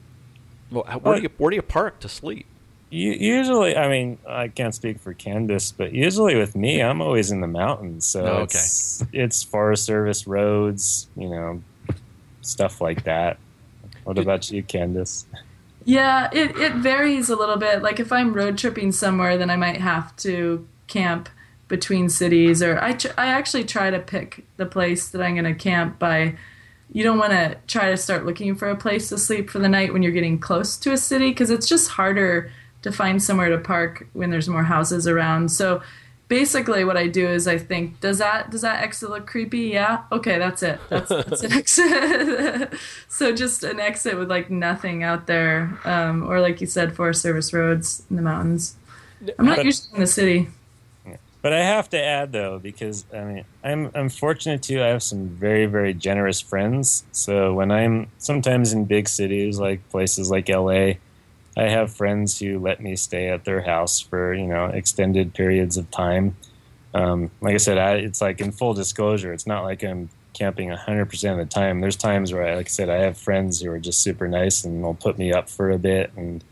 Well, how- where do you where do you park to sleep? U- Usually, I mean, I can't speak for Candace, but usually with me, I'm always in the mountains. So Oh, it's, it's Forest Service roads, you know, stuff like that. What about you, Candace? Yeah, it, it varies a little bit. Like if I'm road tripping somewhere, then I might have to camp between cities, or I, tr- I actually try to pick the place that I'm going to camp by. You don't want to try to start looking for a place to sleep for the night when you're getting close to a city, because it's just harder to find somewhere to park when there's more houses around. So basically what I do is I think, does that does that exit look creepy? Yeah? Okay, that's it. That's, that's an exit. So just an exit with like nothing out there. Um, or like you said, Forest Service roads in the mountains. I'm not But- usually in the city. But I have to add, though, because I mean, I'm I'm fortunate too. I have some very very generous friends. So when I'm sometimes in big cities like places like L A, I have friends who let me stay at their house for, you know, extended periods of time. Um, like I said, I, it's like in full disclosure, it's not like I'm camping one hundred percent of the time. There's times where, I, like I said, I have friends who are just super nice and they'll put me up for a bit, and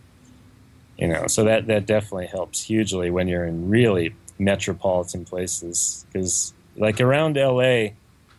you know, so that that definitely helps hugely when you're in really metropolitan places, because like around L A,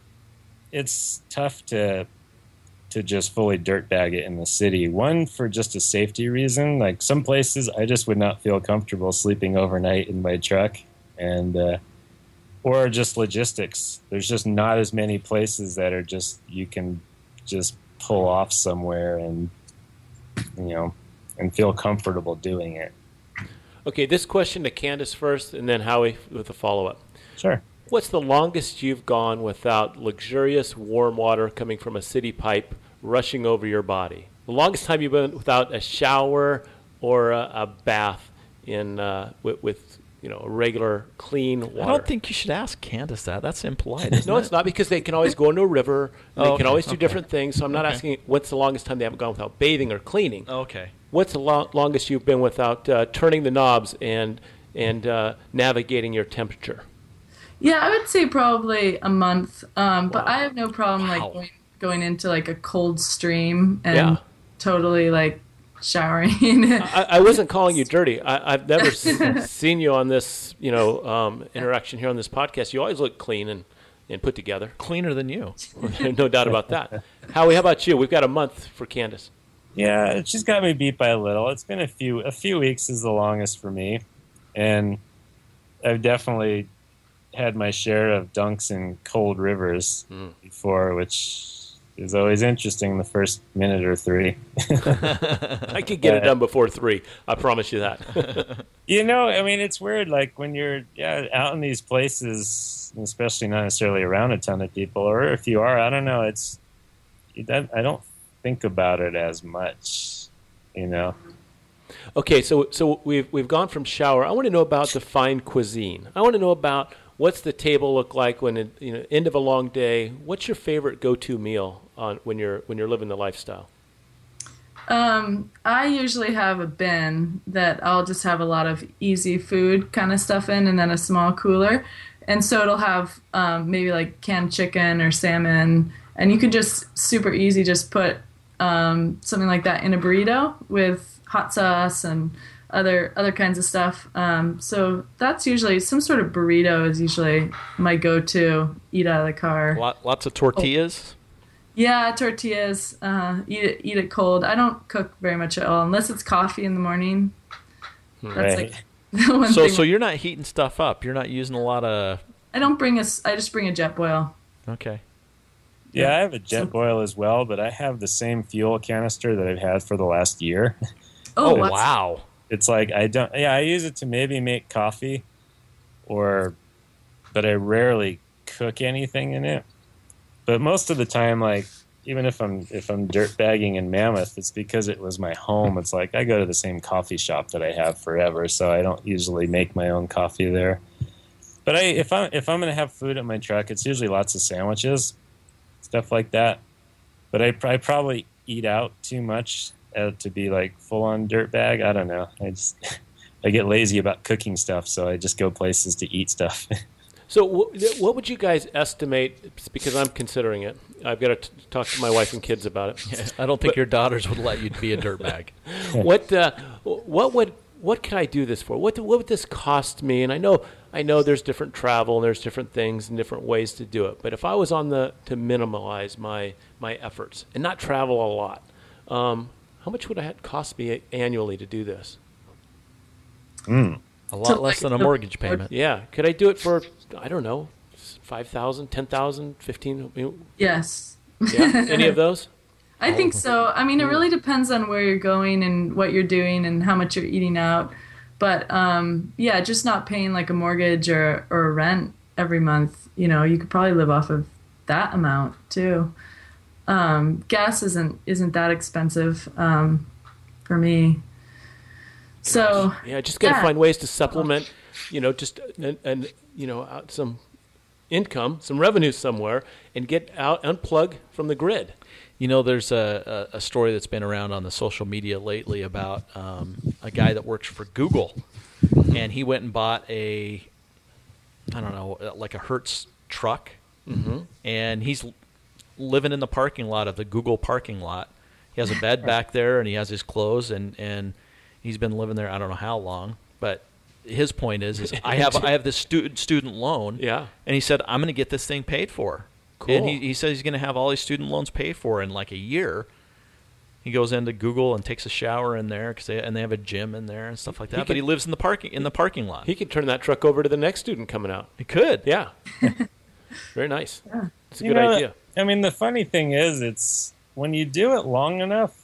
it's tough to to just fully dirtbag it in the city. One, for just a safety reason. Like some places, I just would not feel comfortable sleeping overnight in my truck, and uh, or just logistics. There's just not as many places that are just you can just pull off somewhere and you know and feel comfortable doing it. Okay, this question to Candace first, and then Howie with a follow-up. Sure. What's the longest you've gone without luxurious warm water coming from a city pipe rushing over your body? The longest time you've been without a shower or a, a bath in uh, with, with you know, regular clean water. I don't think you should ask Candace that. That's impolite, isn't No, it? it's not, because they can always go into a river. And Oh, they okay, can always do okay. different things. So I'm not Okay. asking what's the longest time they haven't gone without bathing or cleaning. Okay. What's the lo- longest you've been without uh, turning the knobs and and uh, navigating your temperature? Yeah, I would say probably a month. Um, But Wow. I have no problem Wow. like going, going into like a cold stream and Yeah. totally like showering. I, I wasn't calling you dirty. I, I've never s- seen you on this, you know, um, interaction here on this podcast. You always look clean and, and put together. Cleaner than you. No doubt about that. Howie, how about you? We've got a month for Candace. Yeah, she's got me beat by a little. It's been a few a few weeks is the longest for me, and I've definitely had my share of dunks in cold rivers Mm. before, which is always interesting the first minute or three. I could get it done before three. I promise you that. You know, I mean, it's weird. Like when you're yeah out in these places, especially not necessarily around a ton of people, or if you are, I don't know. It's you don't- I don't think about it as much. You know. Okay, so so we've we've gone from shower. I want to know about the fine cuisine. I want to know about what's the table look like when it, you know, end of a long day. What's your favorite go-to meal on when you're when you're living the lifestyle? Um, I usually have a bin that I'll just have a lot of easy food kind of stuff in, and then a small cooler. And so it'll have um, maybe like canned chicken or salmon, and you can just super easy just put um, something like that in a burrito with hot sauce and other other kinds of stuff. Um, so that's usually some sort of burrito is usually my go-to. Eat out of the car. Lot, lots of tortillas. Yeah, tortillas. Uh, eat it, eat it cold. I don't cook very much at all, unless it's coffee in the morning. That's Right. like the one So, thing. so you're not heating stuff up. You're not using a lot of. I don't bring a. s- I just bring a jet boil. Okay. Yeah, I have a jet boil as well, but I have the same fuel canister that I've had for the last year. Oh, what's- wow. It's like I don't. Yeah, I use it to maybe make coffee, or, but I rarely cook anything in it. But most of the time, like even if I'm if I'm dirt bagging in Mammoth, it's because it was my home. It's like I go to the same coffee shop that I have forever, so I don't usually make my own coffee there. But I if I am if I'm gonna have food at my truck, it's usually lots of sandwiches, stuff like that. But I, I probably eat out too much uh, to be like full on dirt bag. I don't know. I just I get lazy about cooking stuff, so I just go places to eat stuff. So wh- what would you guys estimate, because I'm considering it. I've got to t- talk to my wife and kids about it. I don't think But- your daughters would let you be a dirtbag. what uh, what would what can I do this for? What what would this cost me? And I know I know there's different travel and there's different things and different ways to do it. But if I was on the to minimize my my efforts and not travel a lot, um, how much would it cost me annually to do this? Mm. A lot So, less like, than a the- mortgage payment. Yeah, could I do it for I don't know, five thousand, ten thousand, fifteen? You know, Yes. yeah, any of those? I think so. I mean, it really depends on where you're going and what you're doing and how much you're eating out. But um, yeah, just not paying like a mortgage or or a rent every month. You know, you could probably live off of that amount too. Um, gas isn't isn't that expensive um, for me. So Yeah, just got to Yeah. find ways to supplement, you know, just and, and you know, out some income, some revenue somewhere, and get out, unplug from the grid. You know, there's a, a, a story that's been around on the social media lately about um, a guy that works for Google, and he went and bought a, I don't know, like a Hertz truck, Mm-hmm. and he's living in the parking lot of the Google parking lot. He has a bed back there, and he has his clothes, and, and he's been living there I don't know how long. But his point is, is I have I have this student student loan, Yeah. and he said I'm going to get this thing paid for. Cool. And he, he says he's going to have all his student loans paid for in like a year. He goes into Google and takes a shower in there, cause they, and they have a gym in there and stuff like that. He but could- he lives in the parking in the parking lot. He could turn that truck over to the next student coming out. He could. Yeah. Very nice. It's a You good know, idea. I mean, the funny thing is, it's when you do it long enough,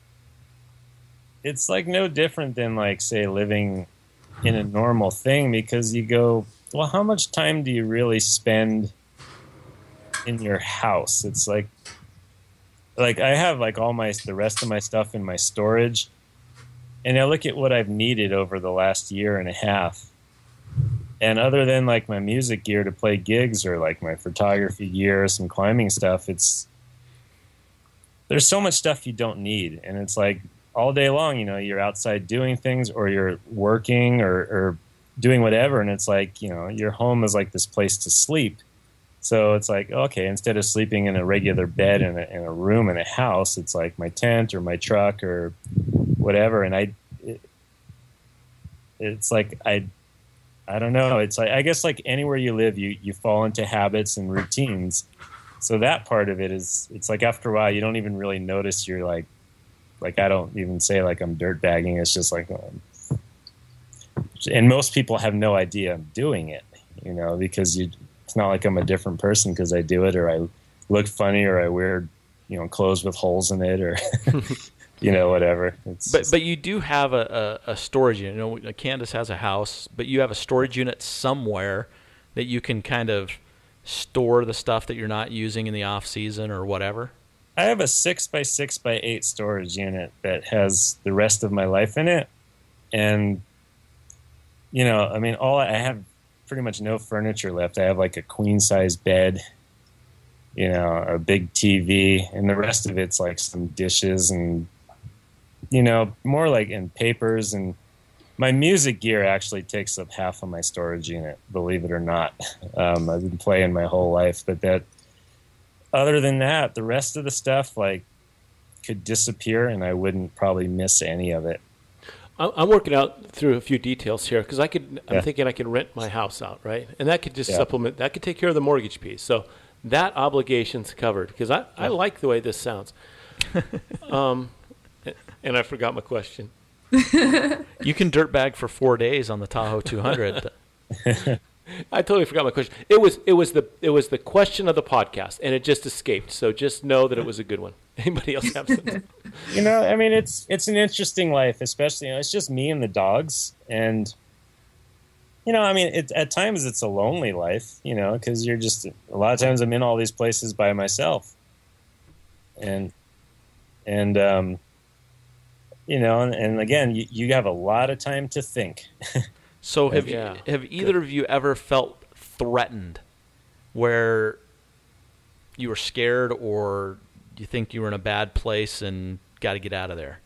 it's like no different than like say living in a normal thing, because you go, well, how much time do you really spend in your house? It's like, like I have like all my the rest of my stuff in my storage, and I look at what I've needed over the last year and a half, and other than like my music gear to play gigs or like my photography gear, some climbing stuff, it's there's so much stuff you don't need, and it's like all day long, you know, you're outside doing things or you're working or, or doing whatever, and it's like, you know, your home is like this place to sleep. So it's like, okay, instead of sleeping in a regular bed in a, in a room in a house, it's like my tent or my truck or whatever. And I, it, it's like, I, I don't know. It's like, I guess like anywhere you live, you, you fall into habits and routines. So that part of it is, it's like after a while, you don't even really notice you're like, like I don't even say like I'm dirt bagging. It's just like, um, and most people have no idea I'm doing it, you know, because you, it's not like I'm a different person because I do it, or I look funny, or I wear, you know, clothes with holes in it, or you know, whatever. It's but just, but you do have a, a, a storage unit. You know, Candace has a house, but you have a storage unit somewhere that you can kind of store the stuff that you're not using in the off season or whatever. I have a six by six by eight storage unit that has the rest of my life in it, and you know, I mean, all I have. Pretty much no furniture left. I have like a queen size bed, you know, a big T V, and the rest of it's like some dishes and, you know, more like in papers. And my music gear actually takes up half of my storage unit, believe it or not. Um, I've been playing my whole life, but that, other than that, the rest of the stuff like could disappear and I wouldn't probably miss any of it. I'm working out through a few details here because I could. I'm Yeah. thinking I could rent my house out, right? And that could just Yeah. supplement. That could take care of the mortgage piece. So that obligation's covered because I, I like the way this sounds. um, and I forgot my question. You can dirt bag for four days on the Tahoe two hundred. I totally forgot my question. It was it was the it was the question of the podcast, and it just escaped. So just know that it was a good one. Anybody else have something? You know, I mean, it's it's an interesting life, especially, you know, it's just me and the dogs. And, you know, I mean, it, at times it's a lonely life, you know, because you're just, a lot of times I'm in all these places by myself. And, and um, you know, and, and again, you, you have a lot of time to think. So have Yeah. you, have either of you ever felt threatened where you were scared or you think you were in a bad place and got to get out of there?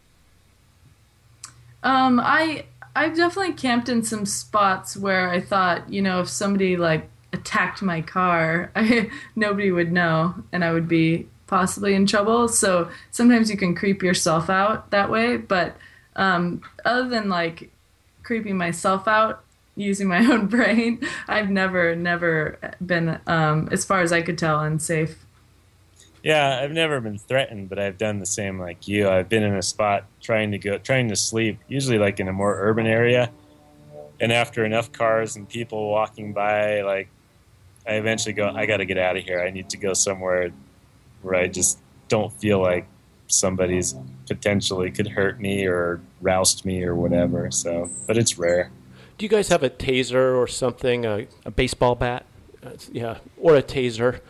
Um, I I've definitely camped in some spots where I thought, you know, if somebody like attacked my car, I, nobody would know, and I would be possibly in trouble. So sometimes you can creep yourself out that way. But um, other than like creeping myself out using my own brain, I've never never been, um, as far as I could tell, unsafe. Yeah, I've never been threatened, but I've done the same like you. I've been in a spot trying to go, trying to sleep, usually like in a more urban area. And after enough cars and people walking by, like I eventually go, I got to get out of here. I need to go somewhere where I just don't feel like somebody's potentially could hurt me or roust me or whatever. So, but it's rare. Do you guys have a taser or something? Uh, A baseball bat uh, yeah, or a taser,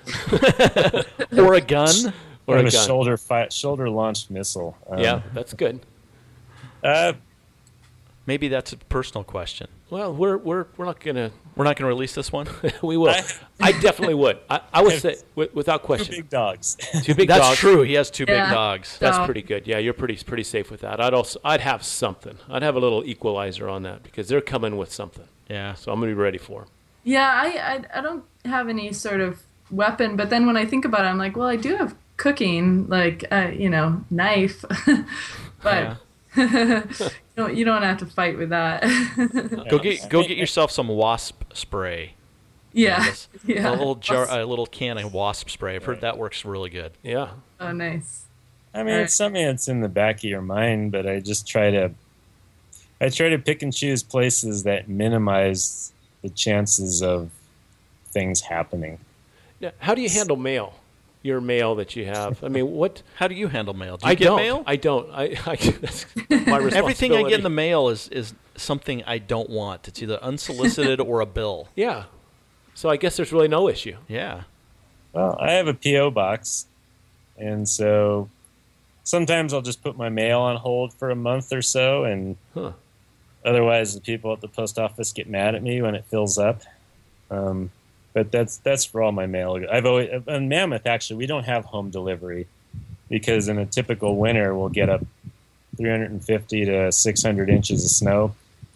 or a gun? or I a have a gun? shoulder fi- shoulder launched missile. Um, Yeah, that's good. Uh, Maybe that's a personal question. Well, we're we're we're not gonna. We're not going to release this one. We will. I- I definitely would. I, I would say wi- without two question. big dogs. Two big That's dogs. true. He has two Yeah. big dogs. That's Dog. pretty good. Yeah, you're pretty pretty safe with that. I'd also I'd have something. I'd have a little equalizer on that because they're coming with something. Yeah. So I'm gonna be ready for them. Yeah, I, I I don't have any sort of weapon, but then when I think about it, I'm like, well, I do have cooking, like uh, you know, knife, but you don't you don't have to fight with that. Go get go get yourself some wasp spray. yeah, Yes. yeah. A little jar, a little can of wasp spray. I've heard that works really good. Yeah. Oh, nice. I mean, it's something that's in the back of your mind, but I just try to, I try to pick and choose places that minimize the chances of things happening. Now, how do you handle mail? Your mail that you have. I mean, what? How do you handle mail? Do you I get don't. mail? I don't. I. I that's my responsibility. Everything I get in the mail is, is something I don't want. It's either unsolicited or a bill. Yeah. So I guess there's really no issue. Yeah. Well, I have a P O box, and so sometimes I'll just put my mail on hold for a month or so, and Huh. otherwise, the people at the post office get mad at me when it fills up. Um, but that's that's for all my mail. I've always in Mammoth actually we don't have home delivery because in a typical winter we'll get up three hundred fifty to six hundred inches of snow,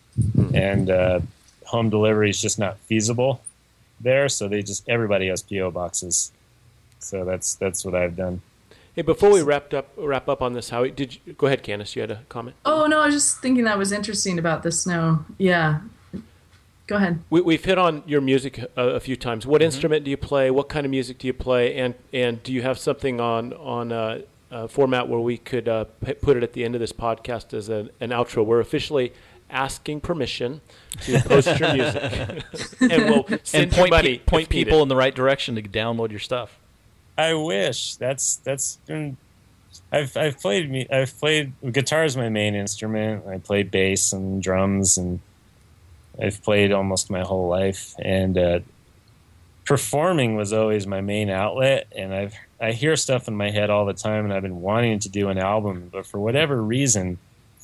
and uh, home delivery is just not feasible there. So they just everybody has P O boxes. So that's that's what I've done. Hey, before we wrapped up wrap up on this, Howie, did you go ahead, Candace? You had a comment? Oh no, I was just thinking that was interesting about the snow. Yeah. Go ahead. We, we've hit on your music a, a few times. What mm-hmm. instrument do you play? What kind of music do you play? And and do you have something on on uh, a format where we could uh, p- put it at the end of this podcast as a, an outro? We're officially asking permission to post your music, and we'll send and point, you money pe- point if needed. people in the right direction to download your stuff. I wish that's that's. Been, I've I've played me. I've played guitar is my main instrument. I play bass and drums and. I've played almost my whole life, and uh, performing was always my main outlet. And I've I hear stuff in my head all the time, and I've been wanting to do an album, but for whatever reason,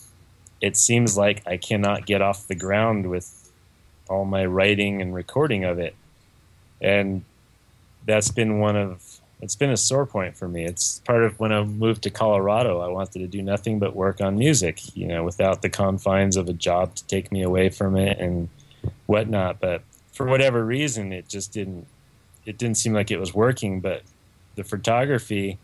it seems like I cannot get off the ground with all my writing and recording of it. And that's been one of it's been a sore point for me. It's part of when I moved to Colorado, I wanted to do nothing but work on music, you know, without the confines of a job to take me away from it and whatnot. But for whatever reason, it just didn't, it didn't seem like it was working. But the photography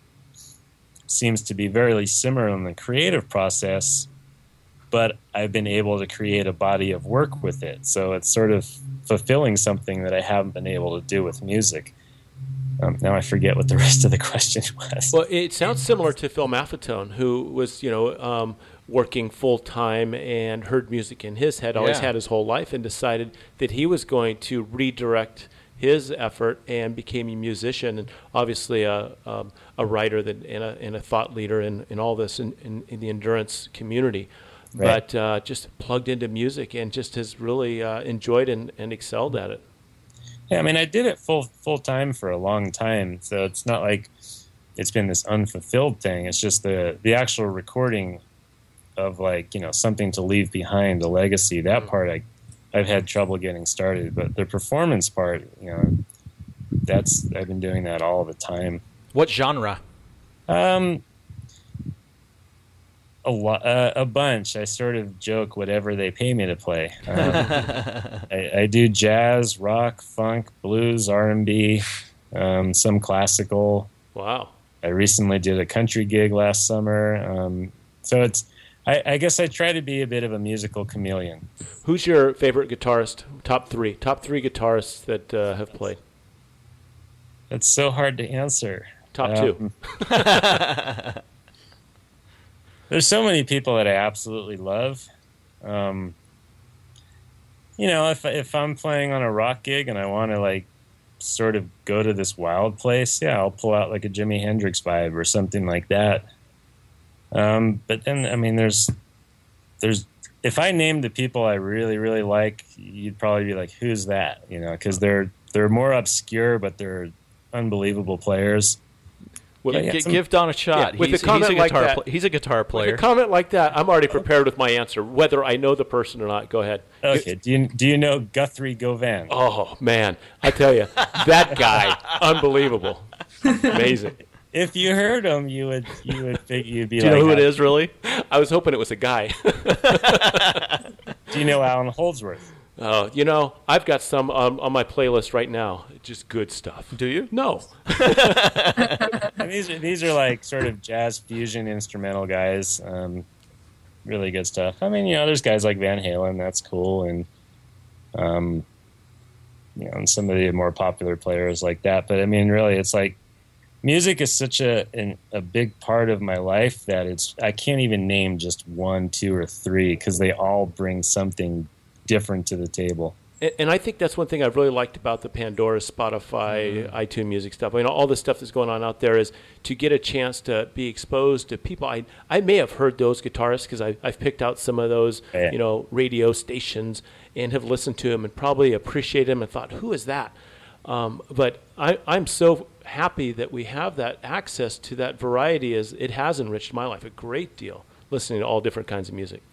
seems to be very similar in the creative process, but I've been able to create a body of work with it. So it's sort of fulfilling something that I haven't been able to do with music. Um, now I forget what the rest of the question was. Well, it sounds similar to Phil Maffetone, who was, you know, um, working full time and heard music in his head, always Yeah. had his whole life, and decided that he was going to redirect his effort and became a musician and obviously a um, a writer that and a, and a thought leader in, in all this in, in, in the endurance community. Right. But uh, just plugged into music and just has really uh, enjoyed and, and excelled at it. Yeah, I mean, I did it full full time for a long time, so it's not like it's been this unfulfilled thing. It's just the the actual recording of, like, you know, something to leave behind, a legacy. That part I I've had trouble getting started, but the performance part, you know, that's I've been doing that all the time. What genre? Um, a lot, uh, a bunch. I sort of joke whatever they pay me to play. Um, I, I do jazz, rock, funk, blues, R and B, um, some classical. Wow. I recently did a country gig last summer. Um, so it's, I, I guess I try to be a bit of a musical chameleon. Who's your favorite guitarist? Top three. Top three guitarists that uh, have played. It's so hard to answer. Top um, two. There's so many people that I absolutely love. Um, you know, if if I'm playing on a rock gig and I want to, like, sort of go to this wild place, yeah, I'll pull out like a Jimi Hendrix vibe or something like that. Um, but then, I mean, there's there's if I named the people I really really like, you'd probably be like, who's that? You know, because they're they're more obscure, but they're unbelievable players. Well, G- yeah, g- give Don a shot. Yeah, with he's, a comment he's a like guitar that- pl- he's a guitar player. With a comment like that, I'm already prepared with my answer, whether I know the person or not. Go ahead. Okay. Do you do you know Guthrie Govan? Oh, man. I tell you, that guy, unbelievable. Amazing. If you heard him, you would you would think you'd be Do you like, know who it is, really? I was hoping it was a guy. Do you know Alan Holdsworth? Oh, you know, I've got some um, on my playlist right now. Just good stuff. Do you? No. And these are these are like sort of jazz fusion instrumental guys. Um, really good stuff. I mean, you know, there's guys like Van Halen. That's cool, and um, you know, and some of the more popular players like that. But I mean, really, it's like music is such a an, a big part of my life that it's I can't even name just one, two, or three because they all bring something different to the table. And, and I think that's one thing I've really liked about the Pandora, Spotify, mm-hmm. iTunes Music stuff. I mean, all the stuff that's going on out there is to get a chance to be exposed to people. I I may have heard those guitarists because I've picked out some of those, yeah. you know, radio stations and have listened to them and probably appreciated them and thought, who is that? Um, but I, I'm so happy that we have that access to that variety as it has enriched my life a great deal, listening to all different kinds of music.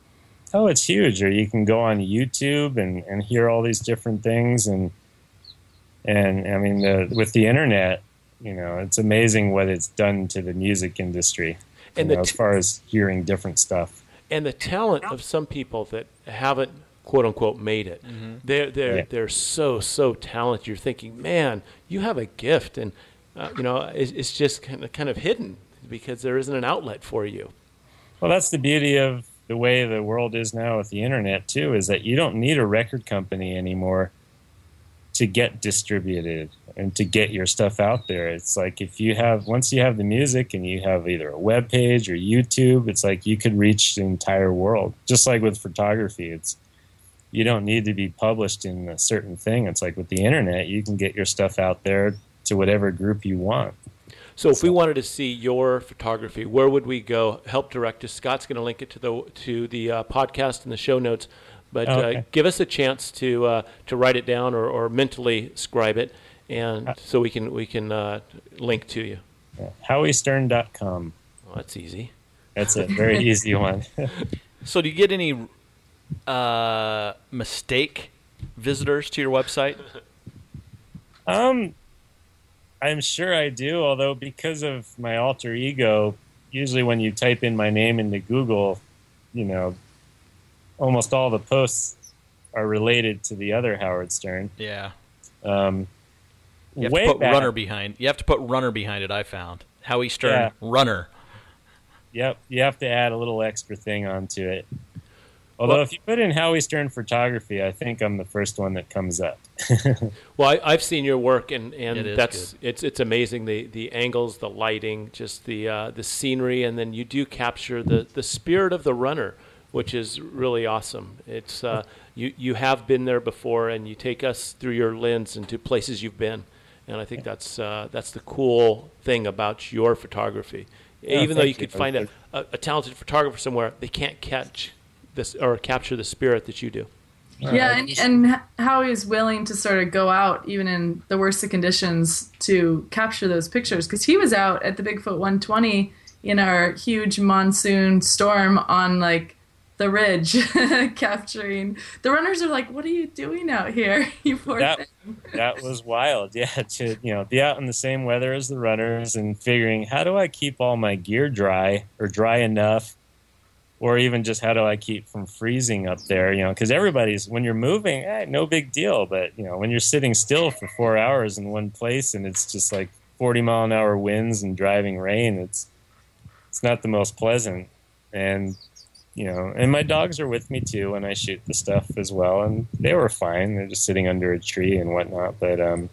Oh, it's huge. Or you can go on YouTube and, and hear all these different things. And, and I mean, the, with the internet, you know, it's amazing what it's done to the music industry, and know, t- as far as hearing different stuff. And the talent of some people that haven't, quote unquote, made it. Mm-hmm. They're they're yeah. they're so so talented. You're thinking, man, you have a gift, and uh, you know, it's, it's just kind of kind of hidden because there isn't an outlet for you. Well, that's the beauty of the way the world is now with the internet too, is that you don't need a record company anymore to get distributed and to get your stuff out there. It's like if you have, once you have the music and you have either a web page or YouTube, it's like you could reach the entire world. Just like with photography, it's, you don't need to be published in a certain thing. It's like with the internet, you can get your stuff out there to whatever group you want. So if we wanted to see your photography, where would we go? Help direct us. Scott's going to link it to the to the uh, podcast in the show notes. But okay. uh, give us a chance to uh, to write it down or, or mentally scribe it, and so we can we can uh, link to you. Yeah. Howie Stern dot com. Oh, that's easy. That's a very easy one. So do you get any uh, mistake visitors to your website? Um, I'm sure I do, although because of my alter ego, usually when you type in my name into Google, you know, almost all the posts are related to the other Howard Stern. Yeah. Um, you have way to put back, runner behind. You have to put runner behind it. I found Howie Stern yeah. runner. Yep. You have to add a little extra thing onto it. Although well, if you put in Howie Stern photography, I think I'm the first one that comes up. Well, I, I've seen your work, and, and it that's good. it's it's amazing. The the angles, the lighting, just the uh, the scenery, and then you do capture the, the spirit of the runner, which is really awesome. It's uh, you you have been there before, and you take us through your lens into places you've been, and I think that's uh, that's the cool thing about your photography. Yeah, Even though you you. could find a, a, a talented photographer somewhere, they can't catch this or capture the spirit that you do. Yeah, and, and Howie is willing to sort of go out, even in the worst of conditions, to capture those pictures. Because he was out at the Bigfoot one twenty in our huge monsoon storm on, like, the ridge, capturing. The runners are like, what are you doing out here, you poor that, thing? That was wild, yeah, to you know be out in the same weather as the runners and figuring, how do I keep all my gear dry or dry enough? Or even just how do I keep from freezing up there, you know, because everybody's, when you're moving, eh, no big deal. But, you know, when you're sitting still for four hours in one place and it's just like forty mile an hour winds and driving rain, it's it's not the most pleasant. And, you know, and my dogs are with me too when I shoot the stuff as well. And they were fine. They're just sitting under a tree and whatnot. But, um,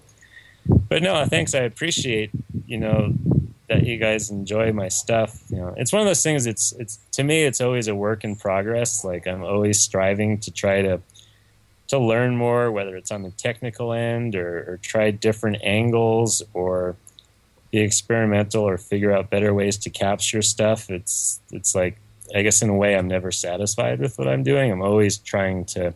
but no, thanks. I appreciate, you know, that you guys enjoy my stuff. You know, it's one of those things. It's it's to me, it's always a work in progress. Like I'm always striving to try to to learn more, whether it's on the technical end or, or try different angles or be experimental or figure out better ways to capture stuff. It's it's like, I guess in a way, I'm never satisfied with what I'm doing. I'm always trying to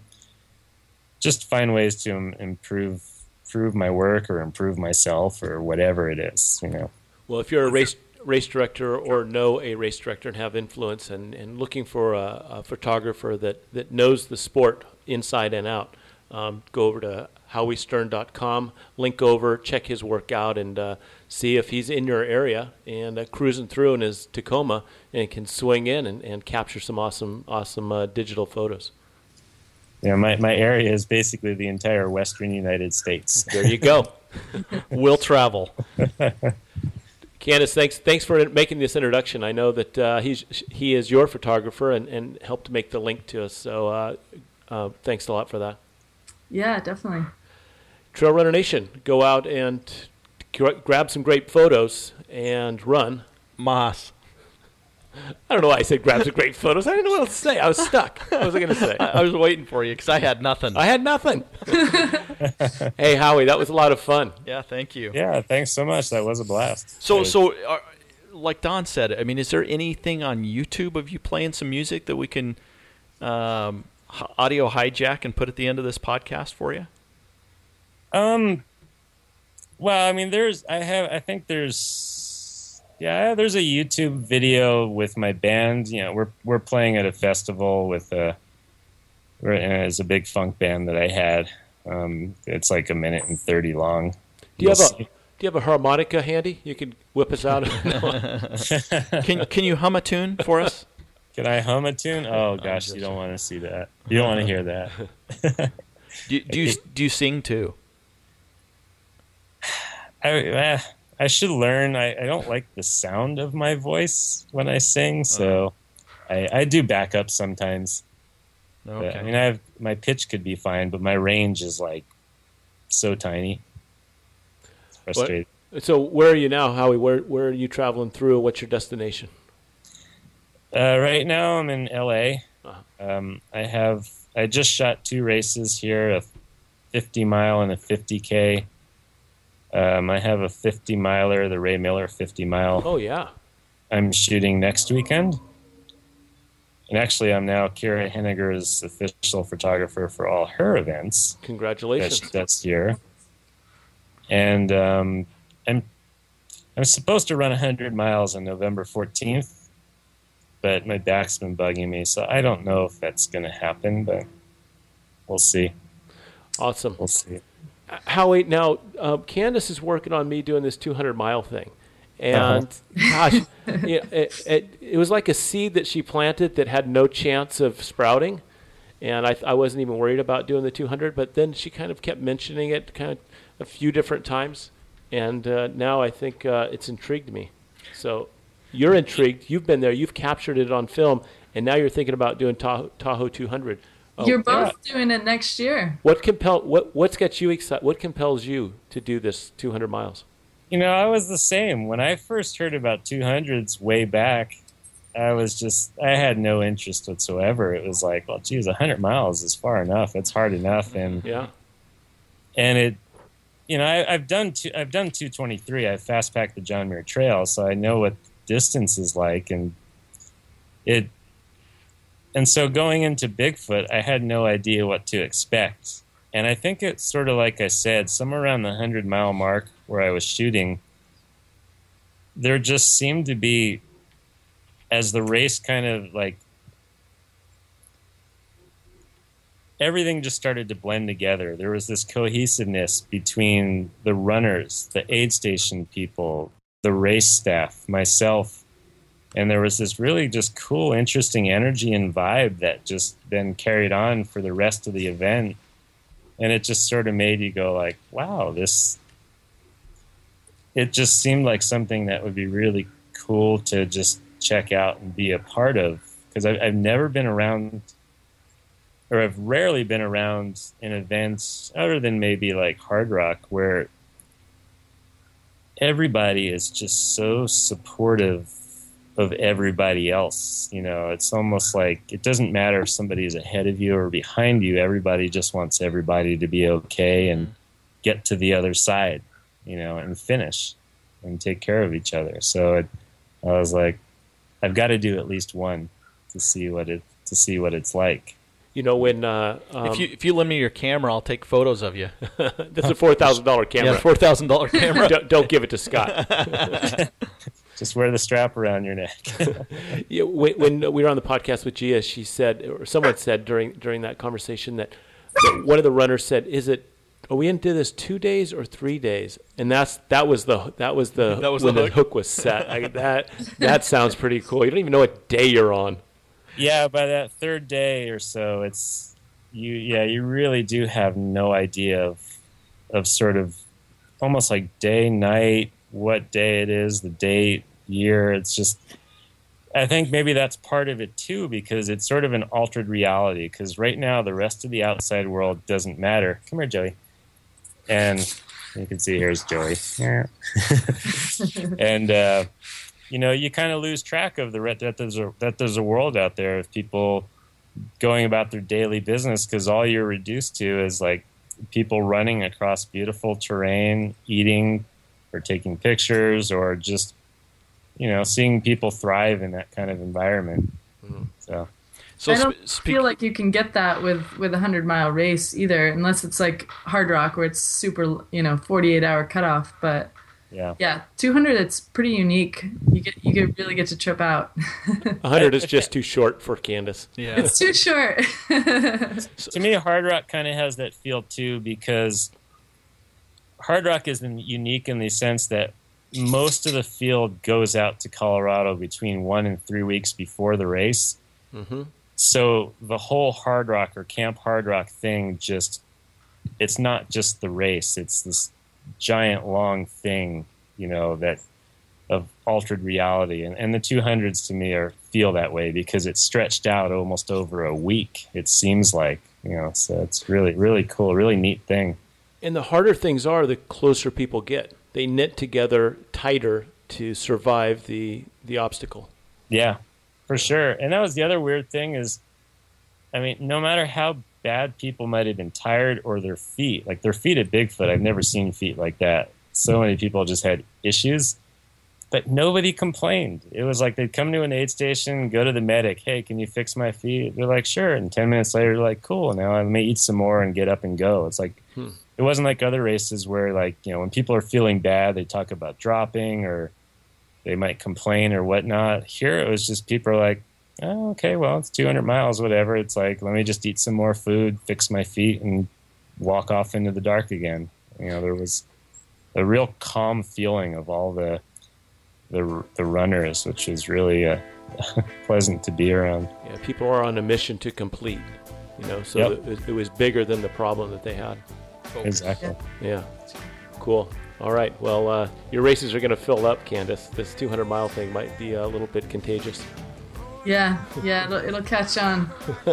just find ways to improve improve my work or improve myself or whatever it is. You know. Well, if you're a race race director or know a race director and have influence and, and looking for a, a photographer that, that knows the sport inside and out, um, go over to howie stern dot com, link over, check his work out, and uh, see if he's in your area and uh, cruising through in his Tacoma and can swing in and, and capture some awesome awesome uh, digital photos. Yeah, my, my area is basically the entire western United States. There you go. We'll travel. Candace, thanks thanks for making this introduction. I know that uh, he's he is your photographer and, and helped make the link to us. So uh, uh, thanks a lot for that. Yeah, definitely. Trail Runner Nation, go out and grab some great photos and run. Moss. I don't know why I said grab some great photos. I didn't know what else to say. I was stuck. What was I going to say? I was waiting for you because I had nothing. I had nothing. Hey, Howie, that was a lot of fun. Yeah, thank you. Yeah, thanks so much. That was a blast. So, so uh, like Don said, I mean, is there anything on YouTube of you playing some music that we can um, audio hijack and put at the end of this podcast for you? Um. Well, I mean, there's. I have. I think there's. Yeah, there's a YouTube video with my band. You know, we're we're playing at a festival with a It's a big funk band that I had. Um, it's like a minute and thirty long. Do you have a Do you have a harmonica handy? You could whip us out. can Can you hum a tune for us? Can I hum a tune? Oh gosh, you don't want to see that. You don't want to hear that. do, do you Do you sing too? I eh, I should learn. I, I don't like the sound of my voice when I sing, so I, I do backup sometimes. Okay. But, I mean, I have my pitch could be fine, but my range is like so tiny. It's frustrating. What? So where are you now, Howie? Where Where are you traveling through? What's your destination? Uh, right now, I'm in L A. Uh-huh. Um, I have I just shot two races here: a fifty mile and a fifty K. Um, I have a fifty miler, the Ray Miller fifty mile. Oh yeah. I'm shooting next weekend. And actually, I'm now Kira Henniger's official photographer for all her events. Congratulations. That's, that's year. And um, I'm I'm supposed to run one hundred miles on November fourteenth, but my back's been bugging me, so I don't know if that's going to happen, but we'll see. Awesome. We'll see. Howie, now, uh, Candace is working on me doing this two hundred mile thing. And uh-huh. gosh, it, it, it, it was like a seed that she planted that had no chance of sprouting. And I, I wasn't even worried about doing the two hundred, but then she kind of kept mentioning it kind of a few different times. And uh, now I think uh, it's intrigued me. So you're intrigued. You've been there. You've captured it on film. And now you're thinking about doing Tahoe, Tahoe two hundred. Oh, You're both yeah. doing it next year. What compel? What What's got you excited? What compels you to do this two hundred miles? You know, I was the same. When I first heard about two hundreds way back, I was just, I had no interest whatsoever. It was like, well, geez, one hundred miles is far enough. It's hard enough. And yeah. And it, you know, I, I've done two, I've done two twenty-three. I've fast packed the John Muir Trail, so I know what distance is like. And it, and so going into Bigfoot, I had no idea what to expect. And I think it's sort of like I said, somewhere around the one hundred mile mark where I was shooting, there just seemed to be, as the race kind of like, everything just started to blend together. There was this cohesiveness between the runners, the aid station people, the race staff, myself, and there was this really just cool, interesting energy and vibe that just then carried on for the rest of the event. And it just sort of made you go like, wow, this, it just seemed like something that would be really cool to just check out and be a part of. Because I've never been around, or I've rarely been around in events other than maybe like Hard Rock, where everybody is just so supportive of everybody else. You know, it's almost like it doesn't matter if somebody is ahead of you or behind you. Everybody just wants everybody to be okay and get to the other side, you know, and finish and take care of each other. So it, I was like, I've got to do at least one to see what it to see what it's like. You know, when uh, um, if you if you lend me your camera, I'll take photos of you. That's a four thousand dollar camera. Yeah, four thousand dollar camera. don't, don't give it to Scott. Just wear the strap around your neck. Yeah, when, when we were on the podcast with Gia, she said, or someone said during during that conversation that, that one of the runners said, "Is it? Are we into this two days or three days?" And that's that was the that was the that was when the the hook. hook was set. I, that that sounds pretty cool. You don't even know what day you're on. Yeah, by that third day or so, it's you. Yeah, you really do have no idea of of sort of almost like day, night, what day it is, the date, year. It's just, I think maybe that's part of it too, because it's sort of an altered reality. Because right now, the rest of the outside world doesn't matter. Come here, Joey. And you can see here's Joey. and uh, you know, you kind of lose track of the that there's a that there's a world out there of people going about their daily business, because all you're reduced to is like people running across beautiful terrain, eating or taking pictures, or just, you know, seeing people thrive in that kind of environment. Mm-hmm. So, so I don't sp- speak- feel like you can get that with with a hundred mile race either, unless it's like Hard Rock where it's super, you know, forty eight hour cutoff. But Yeah. Yeah, two hundred. It's pretty unique. You get you get really get to trip out. one hundred is just too short for Candace. Yeah. It's too short. To me, Hard Rock kind of has that feel too, because Hard Rock is unique in the sense that most of the field goes out to Colorado between one and three weeks before the race. Mm-hmm. So the whole Hard Rock or Camp Hard Rock thing just, it's not just the race. It's this giant long thing, you know, that of altered reality. And, and the two hundreds to me are feel that way because it's stretched out almost over a week, it seems like, you know, so it's really, really cool, really neat thing. And the harder things are, the closer people get. They knit together tighter to survive the, the obstacle. Yeah, for sure. And that was the other weird thing is, I mean, no matter how bad people might have been tired or their feet, like their feet at Bigfoot, I've never seen feet like that. So many people just had issues, but nobody complained. It was like they'd come to an aid station, go to the medic, hey, can you fix my feet? They're like, sure. And ten minutes later, they're like, cool, now I may eat some more and get up and go. It's like, hmm. It wasn't like other races where, like, you know, when people are feeling bad, they talk about dropping or they might complain or whatnot. Here it was just people are like, oh, okay, well, it's two hundred miles, whatever. It's like, let me just eat some more food, fix my feet, and walk off into the dark again. You know, there was a real calm feeling of all the the, the runners, which is really uh, pleasant to be around. Yeah, people are on a mission to complete, you know, so Yep. it, was, it was bigger than the problem that they had. Exactly. Yeah, cool. All right, well, uh, your races are going to fill up, Candace. This two hundred mile thing might be a little bit contagious. Yeah, yeah, it'll, it'll catch on.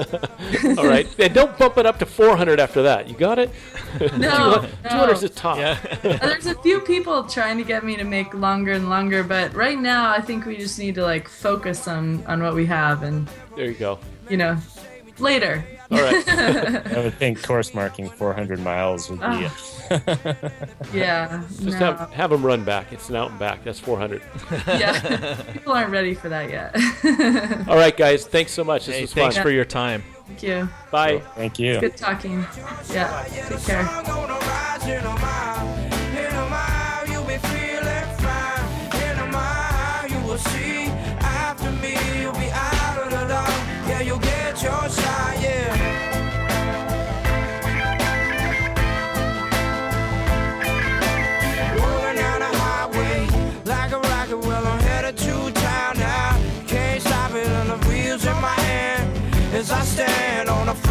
All right, and don't bump it up to four hundred after that. You got it? No, two hundred is no. the top. Yeah. There's a few people trying to get me to make longer and longer, but right now I think we just need to like focus on, on what we have and, There you go. you know, later. All right. I would think course marking four hundred miles would be Oh. Yeah. Just no. have, have them run back. It's an out and back. That's four hundred. Yeah. People aren't ready for that yet. All right, guys. Thanks so much. This Hey, was thanks fun. for your time. Thank you. Bye. Thank you. Good talking. Yeah. Take care. Your shot, yeah. Rolling down the highway like a rocket. Well, I'm headed to town now. Can't stop it, and the wheels in my hand as I stand on the